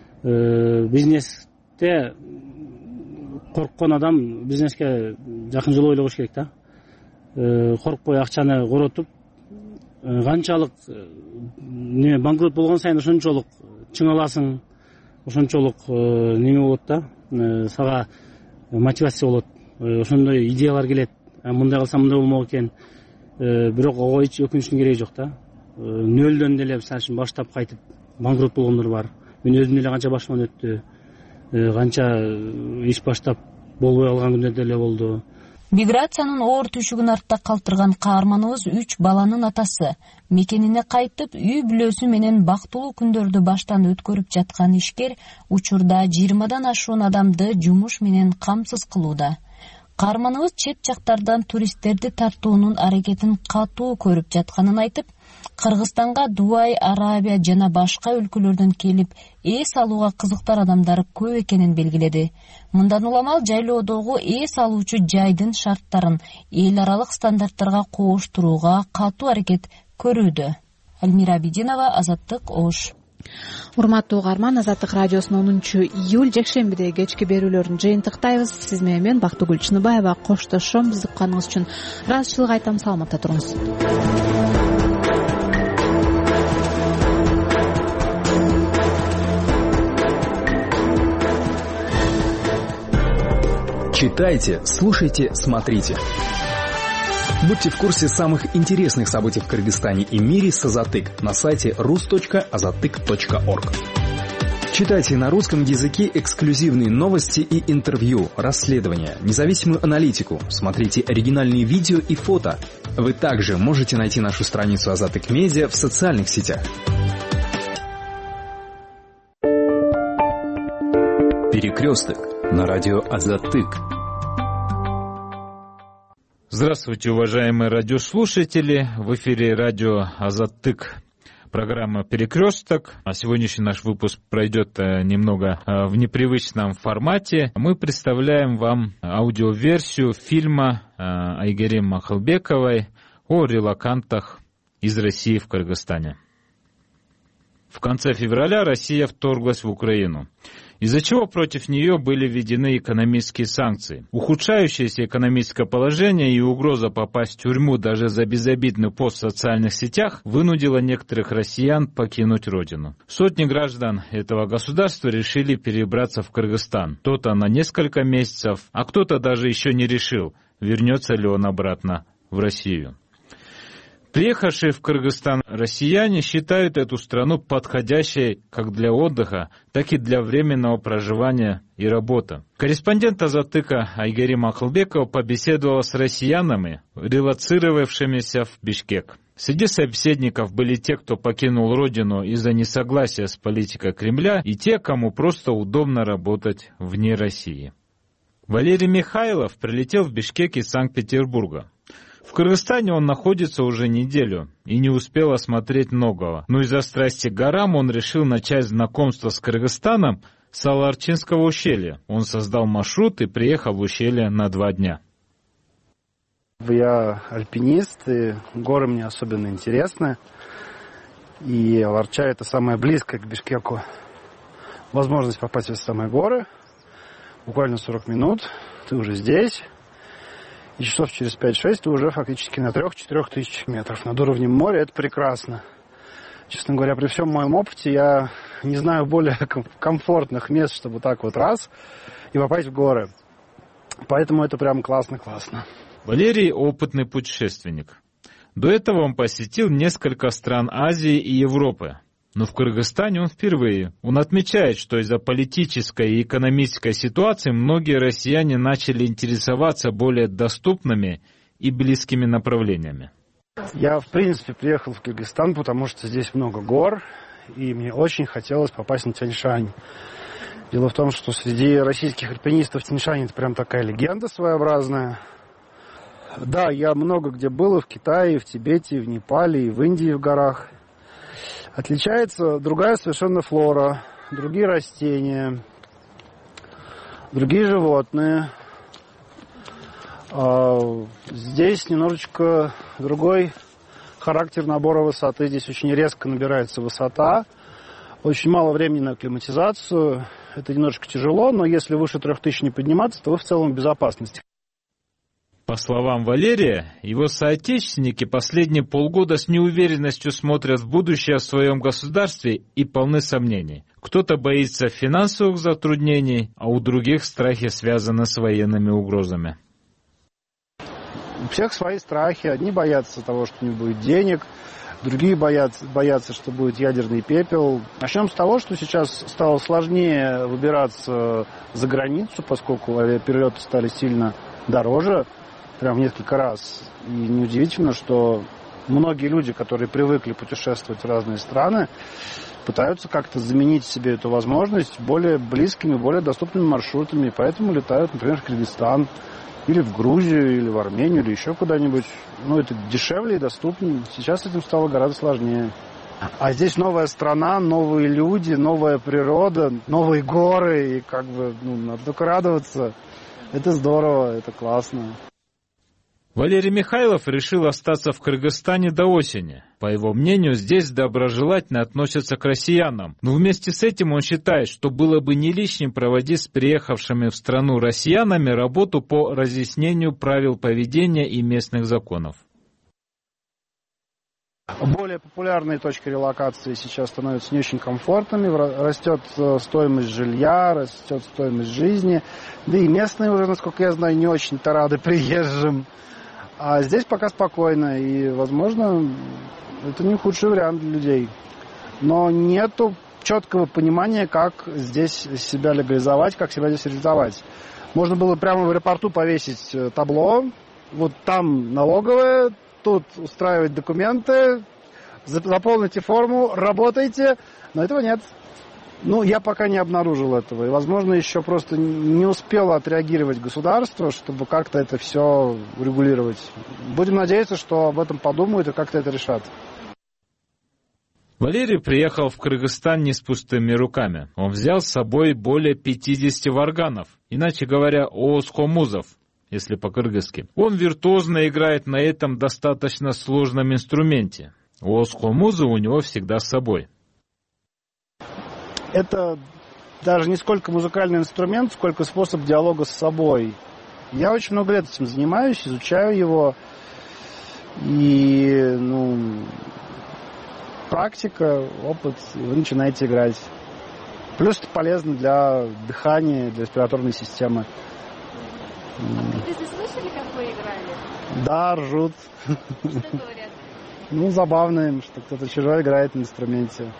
Бизнесте корккон адам бизнеске жакын жолу ойлогуш керек да. Коркпой акчаны коротуп, канчалык банкрот болгон сайын ошончолук чыңаласың, ошончолук неме болот да, сага мотивация болот. Ошондой идеялар келет. Мындай кылсам мындай болмок экен. Бирок ого эч өкүнүчтүн кереги жок да. Нөлдөн деле мисалы үчүн баштап кайтып банкрот болгондор бар. мен өзүм деле канча башыман өттү, канча иш баштап болбой калган күндөр деле болду. Миграциянын оор түйшүгүн артта калтырган каарманыбыз 3 баланын атасы. Мекенине кайтып, үй бүлөсү менен бактылуу күндөрдү баштан өткөрүп жаткан ишкер учурда 20дан ашуун адамды жумуш менен камсыз кылууда. Каарманыбыз чет жактардан туристтерди тартуунун аракетин катуу көрүп жатканын айтып, Кыргызстанга Дубай, Арабия жана башка өлкөлөрдөн келип эс алууга кызыктар адамдар көп экенин белгиледи. Мындан улам ал жайлоодогу эс алуучу жайдын шарттарын эл аралык стандарттарга кооштурууга катуу аракет көрүүдө. Альмира Абидинова, Азаттык, Ош. Урматтуу угарман, Азаттык радиосунун 10-июль жекшембиде кечки берүүлөрүн жыйынтыктайбыз. Сиз менен Бактыгүл Чыныбаева коштошом. Бизди укканыңыз үчүн ыраазычылык айтам. Саламатта туруңуз. Читайте, слушайте, смотрите. Будьте в курсе самых интересных событий в Кыргызстане и мире с Азатык на сайте rus.azatyk.org. Читайте на русском языке эксклюзивные новости и интервью, расследования, независимую аналитику, смотрите оригинальные видео и фото. Вы также можете найти нашу страницу Азатык Медиа в социальных сетях. Перекресток на радио Азатык. Здравствуйте, уважаемые радиослушатели. В эфире радио Азатык, программа «Перекресток». Сегодняшний наш выпуск пройдет немного в непривычном формате. Мы представляем вам аудиоверсию фильма Айгерим Махалбековой о релокантах из России в Кыргызстане. В конце февраля Россия вторглась в Украину, из-за чего против нее были введены экономические санкции. Ухудшающееся экономическое положение и угроза попасть в тюрьму даже за безобидный пост в социальных сетях вынудило некоторых россиян покинуть родину. Сотни граждан этого государства решили перебраться в Кыргызстан. Кто-то на несколько месяцев, а кто-то даже еще не решил, вернется ли он обратно в Россию. Приехавшие в Кыргызстан россияне считают эту страну подходящей как для отдыха, так и для временного проживания и работы. Корреспондент Азатыка Айгерим Махалбекова побеседовала с россиянами, релоцировавшимися в Бишкек. Среди собеседников были те, кто покинул родину из-за несогласия с политикой Кремля, и те, кому просто удобно работать вне России. Валерий Михайлов прилетел в Бишкек из Санкт-Петербурга. В Кыргызстане он находится уже неделю и не успел осмотреть многого. Но из-за страсти к горам он решил начать знакомство с Кыргызстаном с Аларчинского ущелья. Он создал маршрут и приехал в ущелье на 2 дня. Я альпинист, и горы мне особенно интересны. И Аларча — это самое близкое к Бишкеку. Возможность попасть в эти самые горы. Буквально 40 минут, ты уже здесь. И часов через 5-6 ты уже фактически на 3-4 тысячах метров над уровнем моря. Это прекрасно. Честно говоря, при всем моем опыте я не знаю более комфортных мест, чтобы так вот раз и попасть в горы. Поэтому это прям классно-классно. Валерий — опытный путешественник. До этого он посетил несколько стран Азии и Европы. Но в Кыргызстане он впервые. Он отмечает, что из-за политической и экономической ситуации многие россияне начали интересоваться более доступными и близкими направлениями. Я, в принципе, приехал в Кыргызстан, потому что здесь много гор, и мне очень хотелось попасть на Тянь-Шань. Дело в том, что среди российских альпинистов Тянь-Шань — это прям такая легенда своеобразная. Да, я много где был, и в Китае, и в Тибете, и в Непале, и в Индии в горах. Отличается другая совершенно флора, другие растения, другие животные. Здесь немножечко другой характер набора высоты. Здесь очень резко набирается высота. Очень мало времени на акклиматизацию. Это немножечко тяжело, но если выше 3000 не подниматься, то вы в целом в безопасности. По словам Валерия, его соотечественники последние полгода с неуверенностью смотрят в будущее в своем государстве и полны сомнений. Кто-то боится финансовых затруднений, а у других страхи связаны с военными угрозами. У всех свои страхи. Одни боятся того, что не будет денег, другие боятся, что будет ядерный пепел. Начнем с того, что сейчас стало сложнее выбираться за границу, поскольку авиаперелеты стали сильно дороже, прям в несколько раз. И неудивительно, что многие люди, которые привыкли путешествовать в разные страны, пытаются как-то заменить себе эту возможность более близкими, более доступными маршрутами. Поэтому летают, например, в Кыргызстан, или в Грузию, или в Армению, или еще куда-нибудь. Это дешевле и доступнее. Сейчас с этим стало гораздо сложнее. А здесь новая страна, новые люди, новая природа, новые горы. И надо только радоваться. Это здорово, это классно. Валерий Михайлов решил остаться в Кыргызстане до осени. По его мнению, здесь доброжелательно относятся к россиянам. Но вместе с этим он считает, что было бы не лишним проводить с приехавшими в страну россиянами работу по разъяснению правил поведения и местных законов. Более популярные точки релокации сейчас становятся не очень комфортными. Растет стоимость жилья, растет стоимость жизни. Да и местные уже, насколько я знаю, не очень-то рады приезжим. А здесь пока спокойно, и, возможно, это не худший вариант для людей. Но нету четкого понимания, как здесь себя легализовать, как себя здесь реализовать. Можно было прямо в аэропорту повесить табло, вот там налоговая, тут устраивать документы, заполните форму, работайте, но этого нет. Я пока не обнаружил этого. И, возможно, еще просто не успело отреагировать государство, чтобы как-то это все урегулировать. Будем надеяться, что об этом подумают и как-то это решат. Валерий приехал в Кыргызстан не с пустыми руками. Он взял с собой более 50 варганов, иначе говоря, оосхомузов, если по-кыргызски. Он виртуозно играет на этом достаточно сложном инструменте. Оосхомузы у него всегда с собой. Это даже не сколько музыкальный инструмент, сколько способ диалога с собой. Я очень много лет этим занимаюсь, изучаю его. И, практика, опыт, и вы начинаете играть. Плюс это полезно для дыхания, для респираторной системы. Кыргызы слышали, как вы играли? Да, ржут. Что говорят? Забавно им, что кто-то чужой играет на инструменте.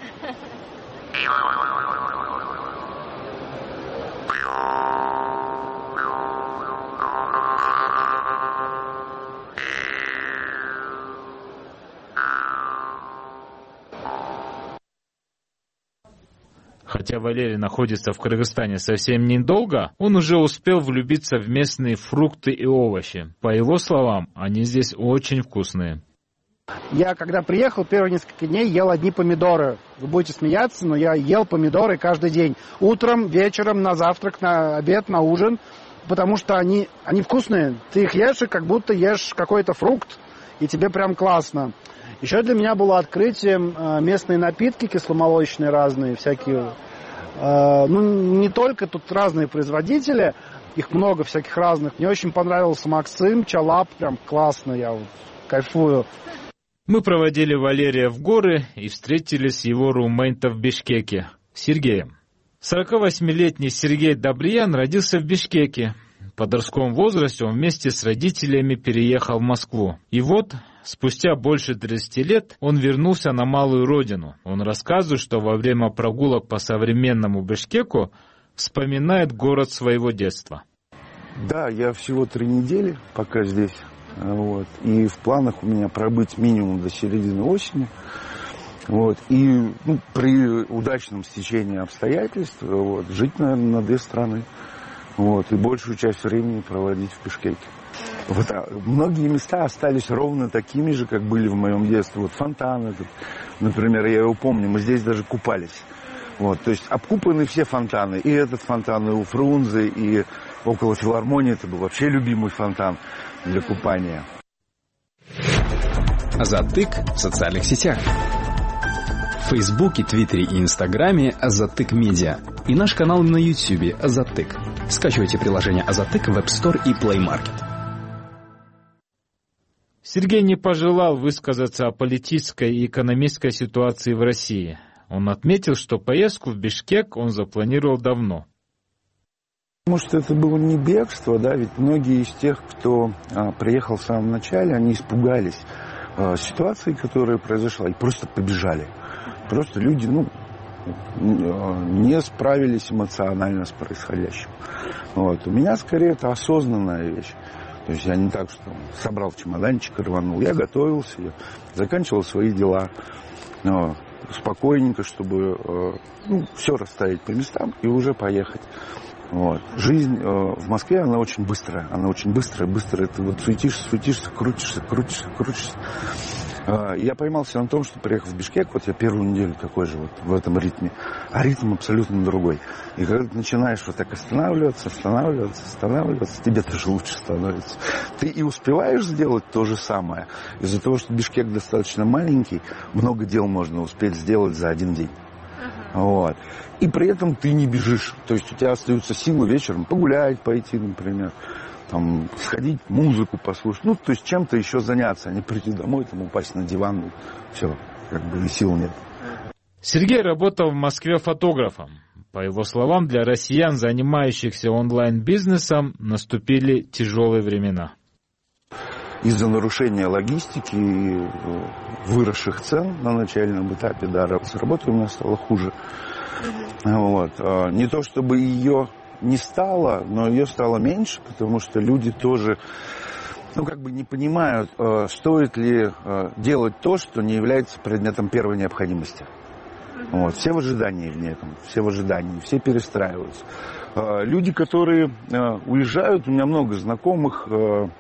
Хотя Валерий находится в Кыргызстане совсем недолго, он уже успел влюбиться в местные фрукты и овощи. По его словам, они здесь очень вкусные. Я, когда приехал, первые несколько дней ел одни помидоры. Вы будете смеяться, но я ел помидоры каждый день. Утром, вечером, на завтрак, на обед, на ужин. Потому что они вкусные. Ты их ешь, и как будто ешь какой-то фрукт, и тебе прям классно. Еще для меня было открытием местные напитки кисломолочные разные, всякие. Не только тут разные производители, их много всяких разных. Мне очень понравился Максим, Чалап, прям классно, я кайфую. Мы проводили Валерия в горы и встретились с его румейнтом в Бишкеке, Сергеем. 48-летний Сергей Добриян родился в Бишкеке. В подростковом возрасте он вместе с родителями переехал в Москву. И вот, спустя больше 30 лет, он вернулся на малую родину. Он рассказывает, что во время прогулок по современному Бишкеку вспоминает город своего детства. Да, я всего 3 недели пока здесь. И в планах у меня пробыть минимум до середины осени. И при удачном стечении обстоятельств жить, наверное, на 2 страны. И большую часть времени проводить в Бишкеке. Многие места остались ровно такими же, как были в моем детстве. Фонтан этот, например, я его помню, мы здесь даже купались. То есть обкупаны все фонтаны. И этот фонтан, и у Фрунзе, и около филармонии. Это был вообще любимый фонтан для купания. Азатык в социальных сетях. В Фейсбуке, Твиттере и Инстаграме Азатык Медиа. И наш канал на Ютьюбе Азатык. Скачивайте приложение Азатык в App Store и Play Market. Сергей не пожелал высказаться о политической и экономической ситуации в России. Он отметил, что поездку в Бишкек он запланировал давно. Может, это было не бегство, ведь многие из тех, кто приехал в самом начале, они испугались. ситуации, которая произошла, и просто побежали. Просто люди, не справились эмоционально с происходящим. Вот. У меня, скорее, это осознанная вещь. То есть я не так, что собрал чемоданчик и рванул. Я готовился, я заканчивал свои дела спокойненько, чтобы все расставить по местам и уже поехать. Вот. Жизнь в Москве, она очень быстрая. Она очень быстрая. Ты вот суетишься, крутишься. Я поймался на том, что, приехав в Бишкек, вот я первую неделю такой же вот в этом ритме, а ритм абсолютно другой. И когда ты начинаешь вот так останавливаться, тебе тоже лучше становится. Ты и успеваешь сделать то же самое. Из-за того, что Бишкек достаточно маленький, много дел можно успеть сделать за один день. Вот. И при этом ты не бежишь. То есть у тебя остаются силы вечером погулять, пойти, например, там, сходить, музыку послушать. То есть чем-то еще заняться, а не прийти домой, там, упасть на диван. Все, и сил нет. Сергей работал в Москве фотографом. По его словам, для россиян, занимающихся онлайн-бизнесом, наступили тяжелые времена. Из-за нарушения логистики и выросших цен на начальном этапе, с работой у меня стало хуже. Вот. Не то чтобы ее не стало, но ее стало меньше, потому что люди тоже не понимают, стоит ли делать то, что не является предметом первой необходимости. Вот. Все в ожидании все перестраиваются. Люди, которые уезжают, у меня много знакомых,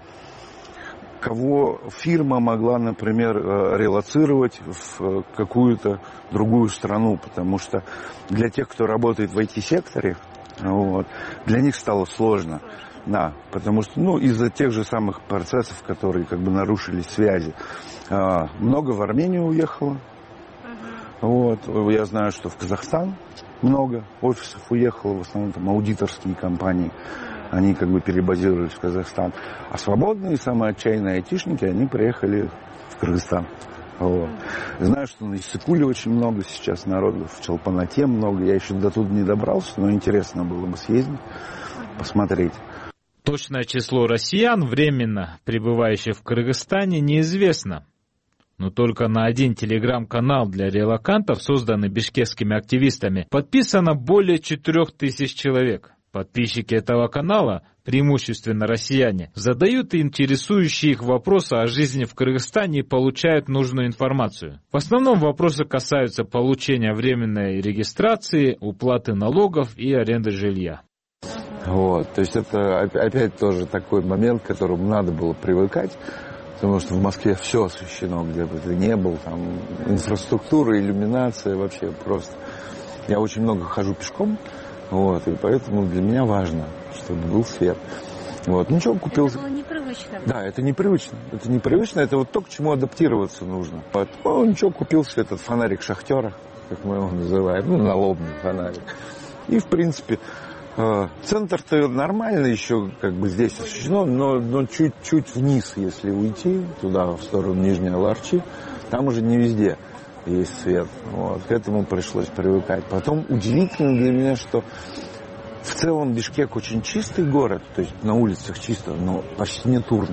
кого фирма могла, например, релоцировать в какую-то другую страну, потому что для тех, кто работает в IT-секторе, для них стало сложно. Да, потому что, из-за тех же самых процессов, которые нарушили связи. Много в Армению уехало. Я знаю, что в Казахстан много офисов уехало, в основном там аудиторские компании. Они перебазировались в Казахстан. А свободные, самые отчаянные айтишники, они приехали в Кыргызстан. Знаю, что на Иссыкуле очень много сейчас народу, в Чолпан-Ате много. Я еще до туда не добрался, но интересно было бы съездить, посмотреть. Точное число россиян, временно пребывающих в Кыргызстане, неизвестно. Но только на один телеграм-канал для релокантов, созданный бишкекскими активистами, подписано более 4000 человек. Подписчики этого канала, преимущественно россияне, задают интересующие их вопросы о жизни в Кыргызстане и получают нужную информацию. В основном вопросы касаются получения временной регистрации, уплаты налогов и аренды жилья. То есть это опять тоже такой момент, к которому надо было привыкать, потому что в Москве все освещено, где бы ты ни был, там инфраструктура, иллюминация, вообще просто. Я очень много хожу пешком. И поэтому для меня важно, чтобы был свет. Ничего купил. Это было непривычно. Да, это непривычно. Это то, к чему адаптироваться нужно. Ничего, купил себе этот фонарик шахтера, как мы его называем, налобный фонарик. И, в принципе, центр-то нормально еще здесь освещено, но чуть-чуть вниз, если уйти, туда, в сторону Нижней Ларчи, там уже не везде есть свет. К этому пришлось привыкать. Потом удивительно для меня, что в целом Бишкек очень чистый город, то есть на улицах чисто, но почти нет урн.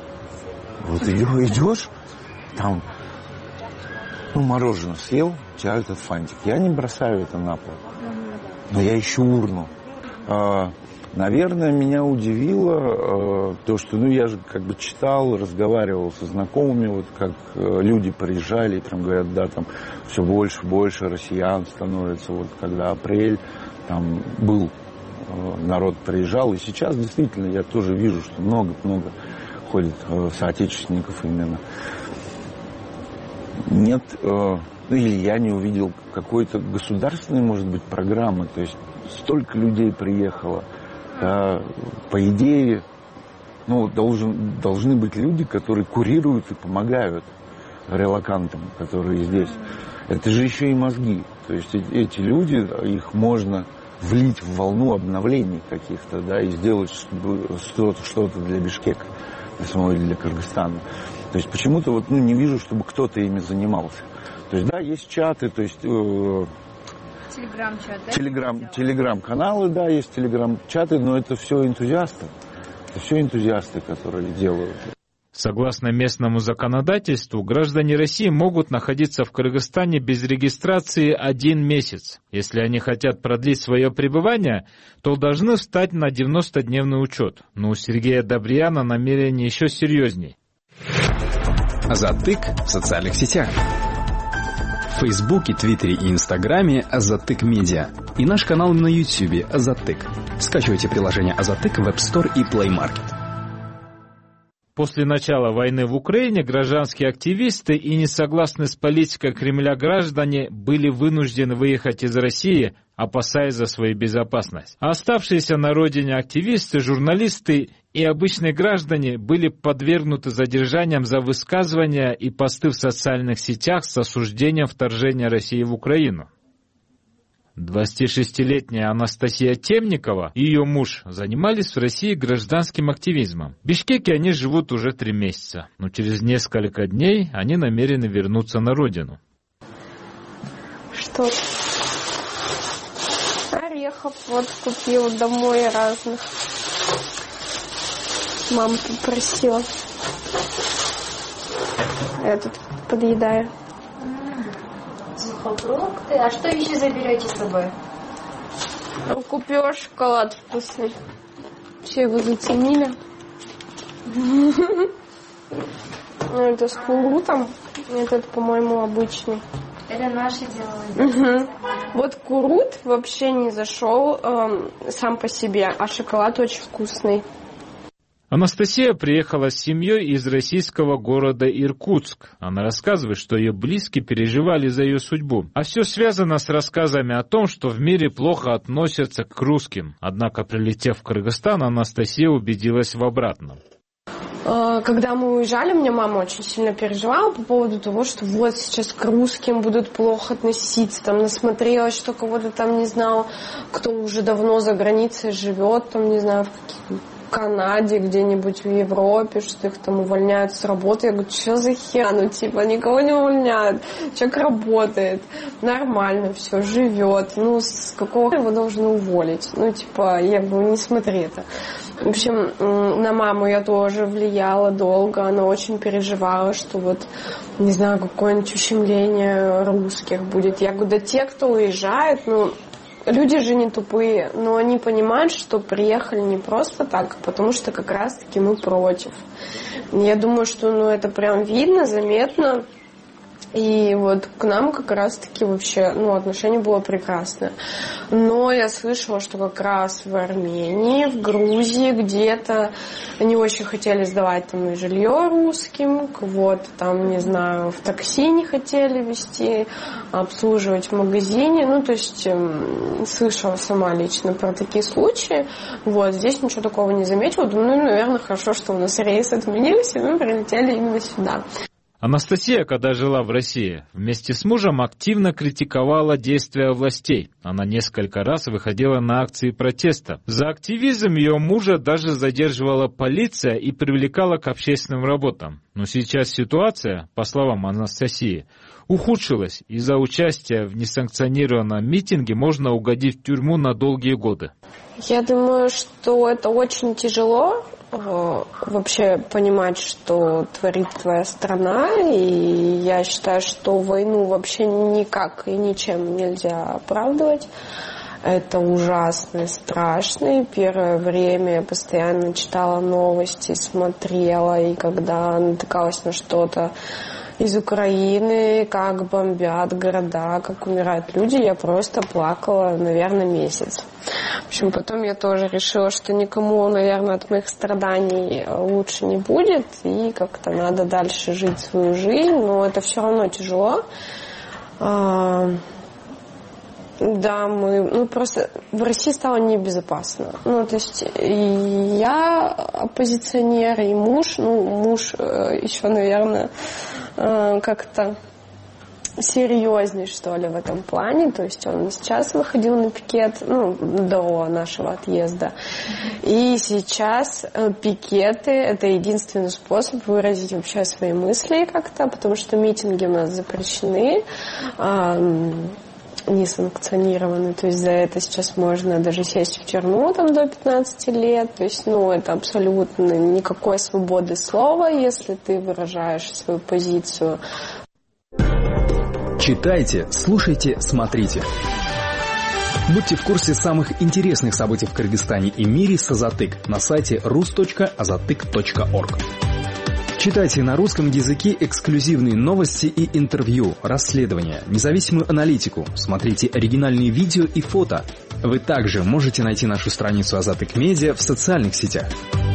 Идешь, там, мороженое съел, у тебя этот фантик. Я не бросаю это на пол, но я ищу урну. Наверное, меня удивило то, что, я же читал, разговаривал со знакомыми, как люди приезжали и прям говорят, да, там все больше россиян становится. Когда апрель, там был, народ приезжал, и сейчас действительно я тоже вижу, что много ходит соотечественников именно. Нет, или я не увидел какой-то государственной, может быть, программы, то есть столько людей приехало. По идее, должны быть люди, которые курируют и помогают релокантам, которые здесь. Это же еще и мозги. То есть эти люди, их можно влить в волну обновлений каких-то, и сделать что-то для Бишкека, или для Кыргызстана. То есть почему-то не вижу, чтобы кто-то ими занимался. То есть, есть чаты, то есть... Телеграм-чат, да? Телеграм-каналы, есть телеграм-чаты, но это все энтузиасты. Это все энтузиасты, которые делают. Согласно местному законодательству, граждане России могут находиться в Кыргызстане без регистрации 1 месяц. Если они хотят продлить свое пребывание, то должны встать на 90-дневный учет. Но у Сергея Добрияна намерение еще серьезней. Азатык в социальных сетях. В Фейсбуке, Твиттере и Инстаграме Азатык Медиа. И наш канал на Ютьюбе Азатык. Скачивайте приложение Азатык в App Store и Play Market. После начала войны в Украине гражданские активисты и несогласные с политикой Кремля граждане были вынуждены выехать из России, опасаясь за свою безопасность. А оставшиеся на родине активисты, журналисты и обычные граждане были подвергнуты задержаниям за высказывания и посты в социальных сетях с осуждением вторжения России в Украину. 26-летняя Анастасия Темникова и ее муж занимались в России гражданским активизмом. В Бишкеке они живут уже 3 месяца, но через несколько дней они намерены вернуться на родину. Что? Орехов вот купил домой разных. Мама попросила. Я тут подъедаю. Сухофрукты. А что еще заберете с собой? Купила шоколад вкусный. Все его заценили. Это с курутом. Этот, по-моему, обычный. Это наши делают. Вот курут вообще не зашел сам по себе, а шоколад очень вкусный. Анастасия приехала с семьей из российского города Иркутск. Она рассказывает, что ее близкие переживали за ее судьбу. А все связано с рассказами о том, что в мире плохо относятся к русским. Однако, прилетев в Кыргызстан, Анастасия убедилась в обратном. Когда мы уезжали, мне мама очень сильно переживала по поводу того, что вот сейчас к русским будут плохо относиться. Там насмотрелась, что кого-то там, не знаю, кто уже давно за границей живет, там, не знаю, в Канаде, где-нибудь в Европе, что их там увольняют с работы. Я говорю, что за хер? Ну, типа, никого не увольняют. Человек работает, нормально все, живет. Ну, с какого его должны уволить? Ну, типа, я говорю, не смотри это. В общем, на маму я тоже влияла долго. Она очень переживала, что вот, не знаю, какое-нибудь ущемление русских будет. Я говорю, да те, кто уезжает, ну, люди же не тупые, но они понимают, что приехали не просто так, потому что как раз-таки мы против. Я думаю, что это прям видно, заметно. И вот к нам как раз-таки вообще отношение было прекрасное. Но я слышала, что как раз в Армении, в Грузии где-то они очень хотели сдавать там и жилье русским, кого-то там, не знаю, в такси не хотели везти, обслуживать в магазине. Ну, то есть слышала сама лично про такие случаи. Вот, здесь ничего такого не заметила. Думаю, наверное, хорошо, что у нас рейс отменился, и мы прилетели именно сюда. Анастасия, когда жила в России, вместе с мужем активно критиковала действия властей. Она несколько раз выходила на акции протеста. За активизм ее мужа даже задерживала полиция и привлекала к общественным работам. Но сейчас ситуация, по словам Анастасии, ухудшилась. Из-за участия в несанкционированном митинге можно угодить в тюрьму на долгие годы. Я думаю, что это очень тяжело. Вообще понимать, что творит твоя страна, и я считаю, что войну вообще никак и ничем нельзя оправдывать. Это ужасно и страшно, и первое время я постоянно читала новости, смотрела, и когда натыкалась на что-то из Украины, как бомбят города, как умирают люди, я просто плакала, наверное, месяц. В общем, потом я тоже решила, что никому, наверное, от моих страданий лучше не будет, и как-то надо дальше жить свою жизнь, но это все равно тяжело. Да, просто в России стало небезопасно. То есть и я оппозиционер, и муж еще, наверное, как-то серьезней, что ли, в этом плане. То есть он сейчас выходил на пикет, до нашего отъезда. И сейчас пикеты — это единственный способ выразить вообще свои мысли как-то, потому что митинги у нас запрещены. не санкционированы. То есть за это сейчас можно даже сесть в тюрьму там, до 15 лет. То есть, это абсолютно никакой свободы слова, если ты выражаешь свою позицию. Читайте, слушайте, смотрите. Будьте в курсе самых интересных событий в Кыргызстане и мире с Азатык на сайте rus.azatyk.org. Читайте на русском языке эксклюзивные новости и интервью, расследования, независимую аналитику, смотрите оригинальные видео и фото. Вы также можете найти нашу страницу Азатык Медиа в социальных сетях.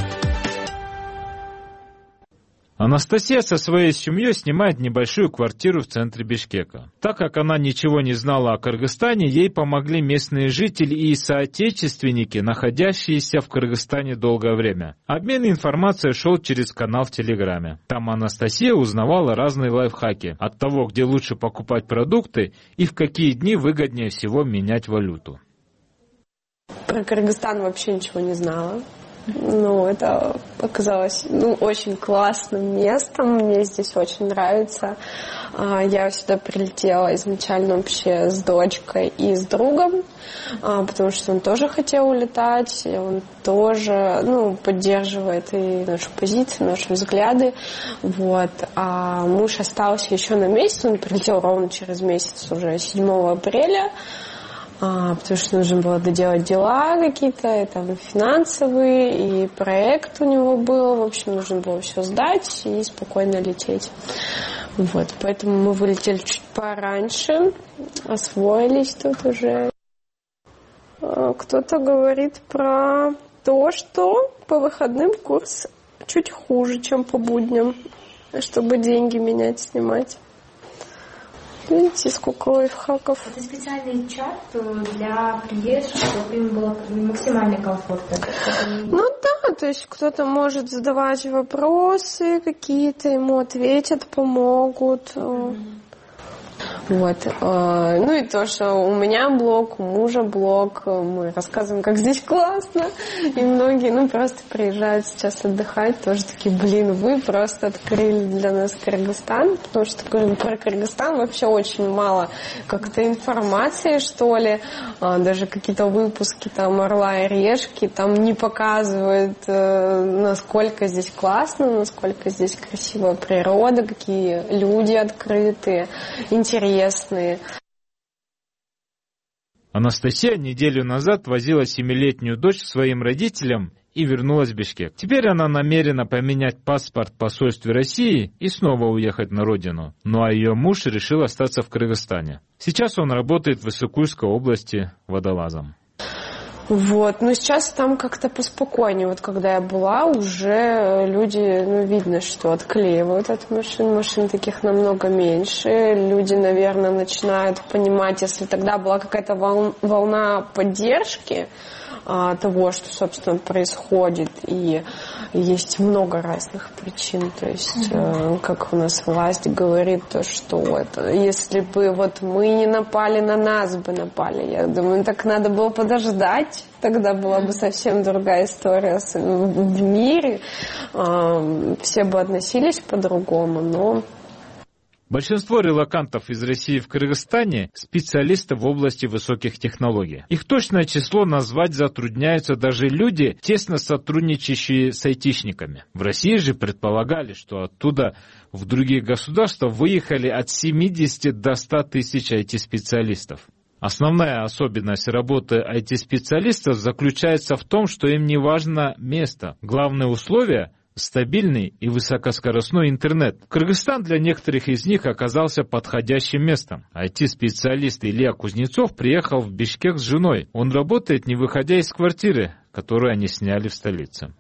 Анастасия со своей семьей снимает небольшую квартиру в центре Бишкека. Так как она ничего не знала о Кыргызстане, ей помогли местные жители и соотечественники, находящиеся в Кыргызстане долгое время. Обмен информацией шел через канал в Телеграме. Там Анастасия узнавала разные лайфхаки от того, где лучше покупать продукты и в какие дни выгоднее всего менять валюту. Про Кыргызстан вообще ничего не знала. Это показалось очень классным местом. Мне здесь очень нравится. Я сюда прилетела изначально вообще с дочкой и с другом, потому что он тоже хотел улетать, и он тоже поддерживает и нашу позицию, наши взгляды. А муж остался еще на месяц, он прилетел ровно через месяц, уже 7 апреля. Потому что нужно было доделать дела какие-то, там, финансовые, и проект у него был. В общем, нужно было все сдать и спокойно лететь. Поэтому мы вылетели чуть пораньше, освоились тут уже. Кто-то говорит про то, что по выходным курс чуть хуже, чем по будням, чтобы деньги менять, снимать. Видите, сколько лайфхаков. Это специальный чат для приезжих, чтобы им было максимально комфортно. То есть кто-то может задавать вопросы какие-то, ему ответят, помогут. И то, что у меня блог, у мужа блог, мы рассказываем, как здесь классно, и многие, просто приезжают сейчас отдыхать, тоже такие, вы просто открыли для нас Кыргызстан, потому что про Кыргызстан вообще очень мало как-то информации, что ли, даже какие-то выпуски там «Орла и решки» там не показывают, насколько здесь классно, насколько здесь красивая природа, какие люди открытые, интересные. Анастасия неделю назад возила 7-летнюю дочь к своим родителям и вернулась в Бишкек. Теперь она намерена поменять паспорт в посольстве России и снова уехать на родину. А ее муж решил остаться в Кыргызстане. Сейчас он работает в Иссыкульской области водолазом. Сейчас там как-то поспокойнее. Когда я была, уже люди, видно, что отклеивают от машин. Машин таких намного меньше. Люди, наверное, начинают понимать, если тогда была какая-то волна поддержки того, что, собственно, происходит. И есть много разных причин. То есть, как у нас власть говорит, то, что если бы мы не напали, на нас бы напали. Я думаю, так надо было подождать. Тогда была бы совсем другая история в мире. Все бы относились по-другому, но... Большинство релокантов из России в Кыргызстане – специалисты в области высоких технологий. Их точное число назвать затрудняются даже люди, тесно сотрудничающие с айтишниками. В России же предполагали, что оттуда в другие государства выехали от 70 до 100 тысяч IT-специалистов. Основная особенность работы IT-специалистов заключается в том, что им не важно место. Главное условие – стабильный и высокоскоростной интернет. Кыргызстан для некоторых из них оказался подходящим местом. IT-специалист Илья Кузнецов приехал в Бишкек с женой. Он работает, не выходя из квартиры, которую они сняли в столице.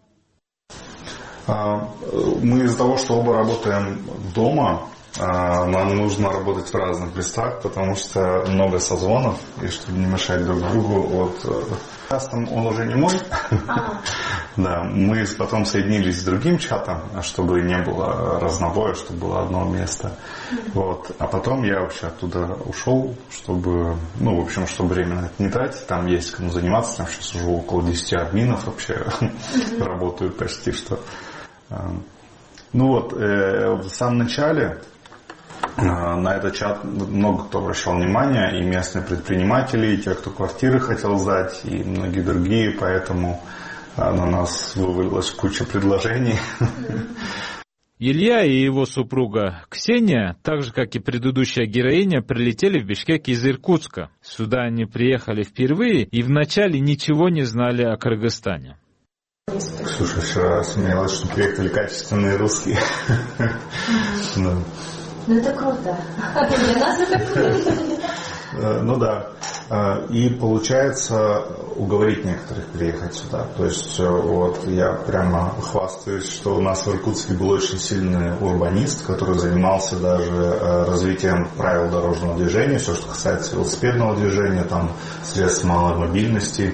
Мы из-за того, что оба работаем дома, нам нужно работать в разных местах, потому что много созвонов, и чтобы не мешать друг другу, он уже не мой. Да, мы потом соединились с другим чатом, чтобы не было разнобоя, чтобы было одно место. А потом я вообще оттуда ушел, чтобы, чтобы время не тратить. Там есть кому заниматься, там сейчас уже около 10 админов вообще работают почти что. В самом начале На этот чат много кто обращал внимание, и местные предприниматели, и те, кто квартиры хотел сдать, и многие другие, поэтому на нас вывалилась куча предложений. Илья и его супруга Ксения, так же, как и предыдущая героиня, прилетели в Бишкек из Иркутска. Сюда они приехали впервые и вначале ничего не знали о Кыргызстане. Слушай, вчера смеялась, что приехали качественные русские. Ну это круто. Для нас это круто. Ну да. И получается уговорить некоторых приехать сюда. То есть вот я прямо хвастаюсь, что у нас в Иркутске был очень сильный урбанист, который занимался даже развитием правил дорожного движения, все, что касается велосипедного движения, там средств малой мобильности.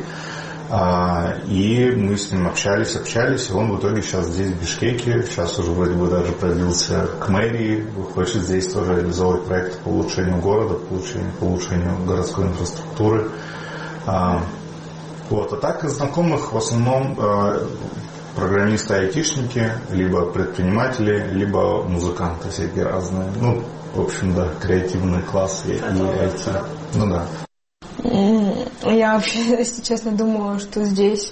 И мы с ним общались, и он в итоге сейчас здесь, в Бишкеке, сейчас уже вроде бы даже продлился к мэрии, хочет здесь тоже реализовывать проекты по улучшению города, по улучшению городской инфраструктуры. Вот. А так из знакомых в основном программисты-айтишники, либо предприниматели, либо музыканты всякие разные. Ну, в общем, да, креативные классы и IT. Ну да. Я вообще, если честно, думала, что здесь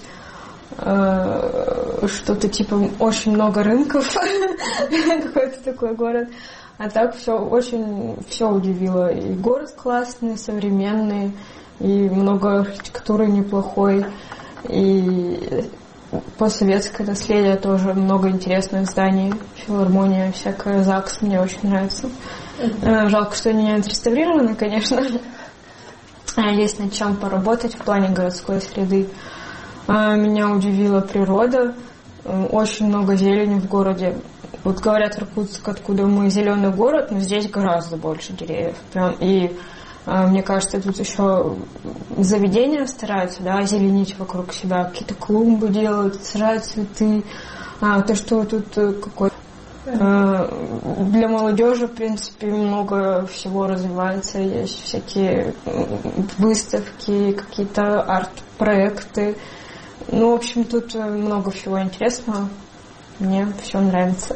что-то типа очень много рынков, какой-то такой город. А так все удивило. И город классный, современный, и много архитектуры неплохой, и постсоветское наследие тоже много интересных зданий, филармония всякая, ЗАГС мне очень нравится. Жалко, что они не отреставрированы, конечно. Есть над чем поработать в плане городской среды. Меня удивила природа. Очень много зелени в городе. Вот говорят, Иркутск, откуда мы, зеленый город, но здесь гораздо больше деревьев. И мне кажется, тут еще заведения стараются, да, озеленить вокруг себя. Какие-то клумбы делают, сажают цветы. То, что тут какой-то для молодежи, в принципе, много всего развивается. Есть всякие выставки, какие-то арт-проекты. Ну, в общем, тут много всего интересного. Мне все нравится.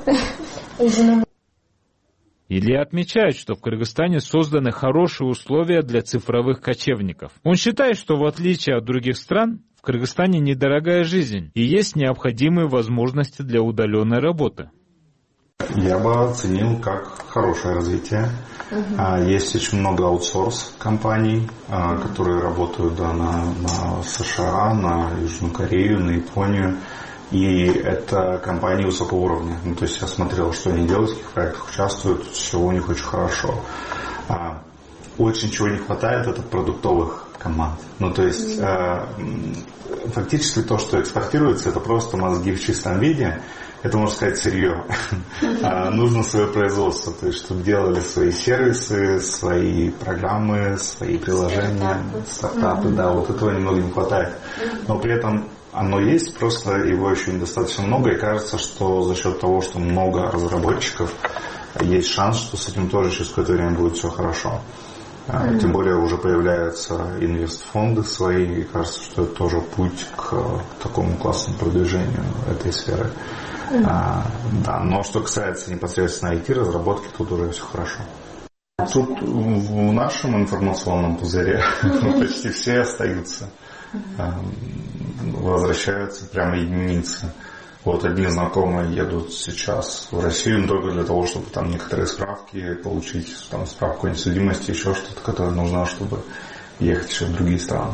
Илья отмечает, что в Кыргызстане созданы хорошие условия для цифровых кочевников. Он считает, что в отличие от других стран, в Кыргызстане недорогая жизнь и есть необходимые возможности для удаленной работы. Я бы оценил как хорошее развитие. Есть очень много аутсорс-компаний, которые работают на США, на Южную Корею, на Японию. И это компании высокого уровня. Ну, то есть я смотрел, что они делают, в каких проектах участвуют, все у них очень хорошо. Очень чего не хватает, это продуктовых команд. Ну, то есть фактически то, что экспортируется, это просто мозги в чистом виде. Это, можно сказать, сырье. Нужно свое производство, то есть, чтобы делали свои сервисы, свои программы, свои приложения, стартапы, да, вот этого немного не хватает. Но при этом оно есть, просто его еще недостаточно много, и кажется, что за счет того, что много разработчиков, есть шанс, что с этим тоже через какое-то время будет все хорошо. Тем более уже появляются инвестфонды свои, и кажется, что это тоже путь к такому классному продвижению этой сферы. Да, но что касается непосредственно IT-разработки, тут уже все хорошо. Тут в нашем информационном пузыре почти все остаются. Возвращаются прямо единицы. Вот одни знакомые едут сейчас в Россию только для того, чтобы там некоторые справки получить, там справку о несудимости, еще что-то, которое нужно, чтобы ехать еще в другие страны.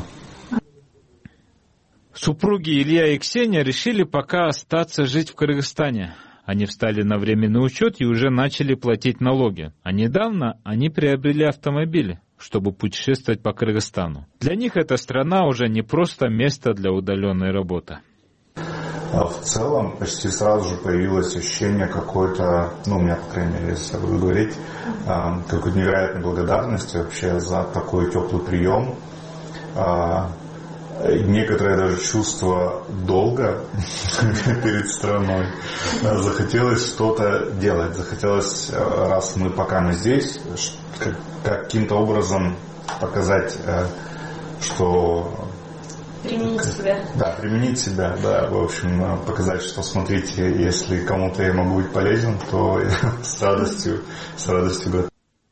Супруги Илья и Ксения решили пока остаться жить в Кыргызстане. Они встали на временный учет и уже начали платить налоги. А недавно они приобрели автомобили, чтобы путешествовать по Кыргызстану. Для них эта страна уже не просто место для удаленной работы. В целом почти сразу же появилось ощущение какой-то, ну у меня, по крайней мере, если я буду говорить, какой-то невероятной благодарности вообще за такой теплый прием. Некоторое даже чувство долга перед страной. Захотелось что-то делать. Захотелось, раз пока мы здесь, каким-то образом показать, что... Применить себя. Да, применить себя, да. В общем, показать, что смотрите, если кому-то я могу быть полезен, то с радостью готов.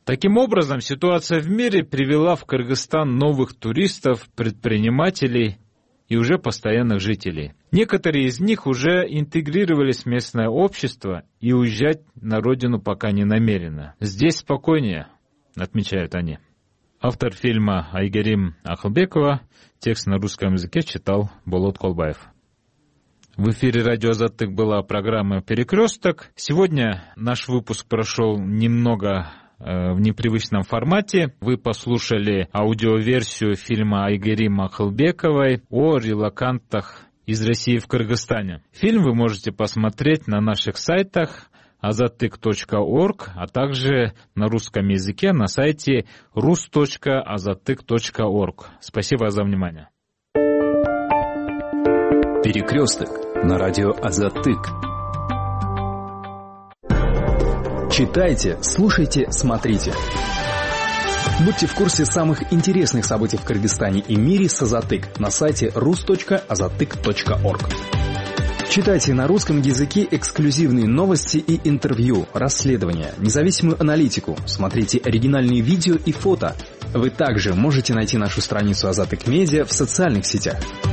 Таким образом, ситуация в мире привела в Кыргызстан новых туристов, предпринимателей и уже постоянных жителей. Некоторые из них уже интегрировались в местное общество и уезжать на родину пока не намерены. Здесь спокойнее, отмечают они. Автор фильма Айгерим Ахылбекова. Текст на русском языке читал Болот Колбаев. В эфире радио «Азаттык» была программа «Перекресток». Сегодня наш выпуск прошел немного в непривычном формате. Вы послушали аудиоверсию фильма Айгерим Ахылбековой о релокантах из России в Кыргызстане. Фильм вы можете посмотреть на наших сайтах azatyk.org, а также на русском языке на сайте rus.azatyk.org. Спасибо за внимание. Перекресток на радио «Азаттык». Читайте, слушайте, смотрите. Будьте в курсе самых интересных событий в Кыргызстане и мире с Азаттык на сайте rus.azatyk.org. Читайте на русском языке эксклюзивные новости и интервью, расследования, независимую аналитику, смотрите оригинальные видео и фото. Вы также можете найти нашу страницу Азаттык Медиа в социальных сетях.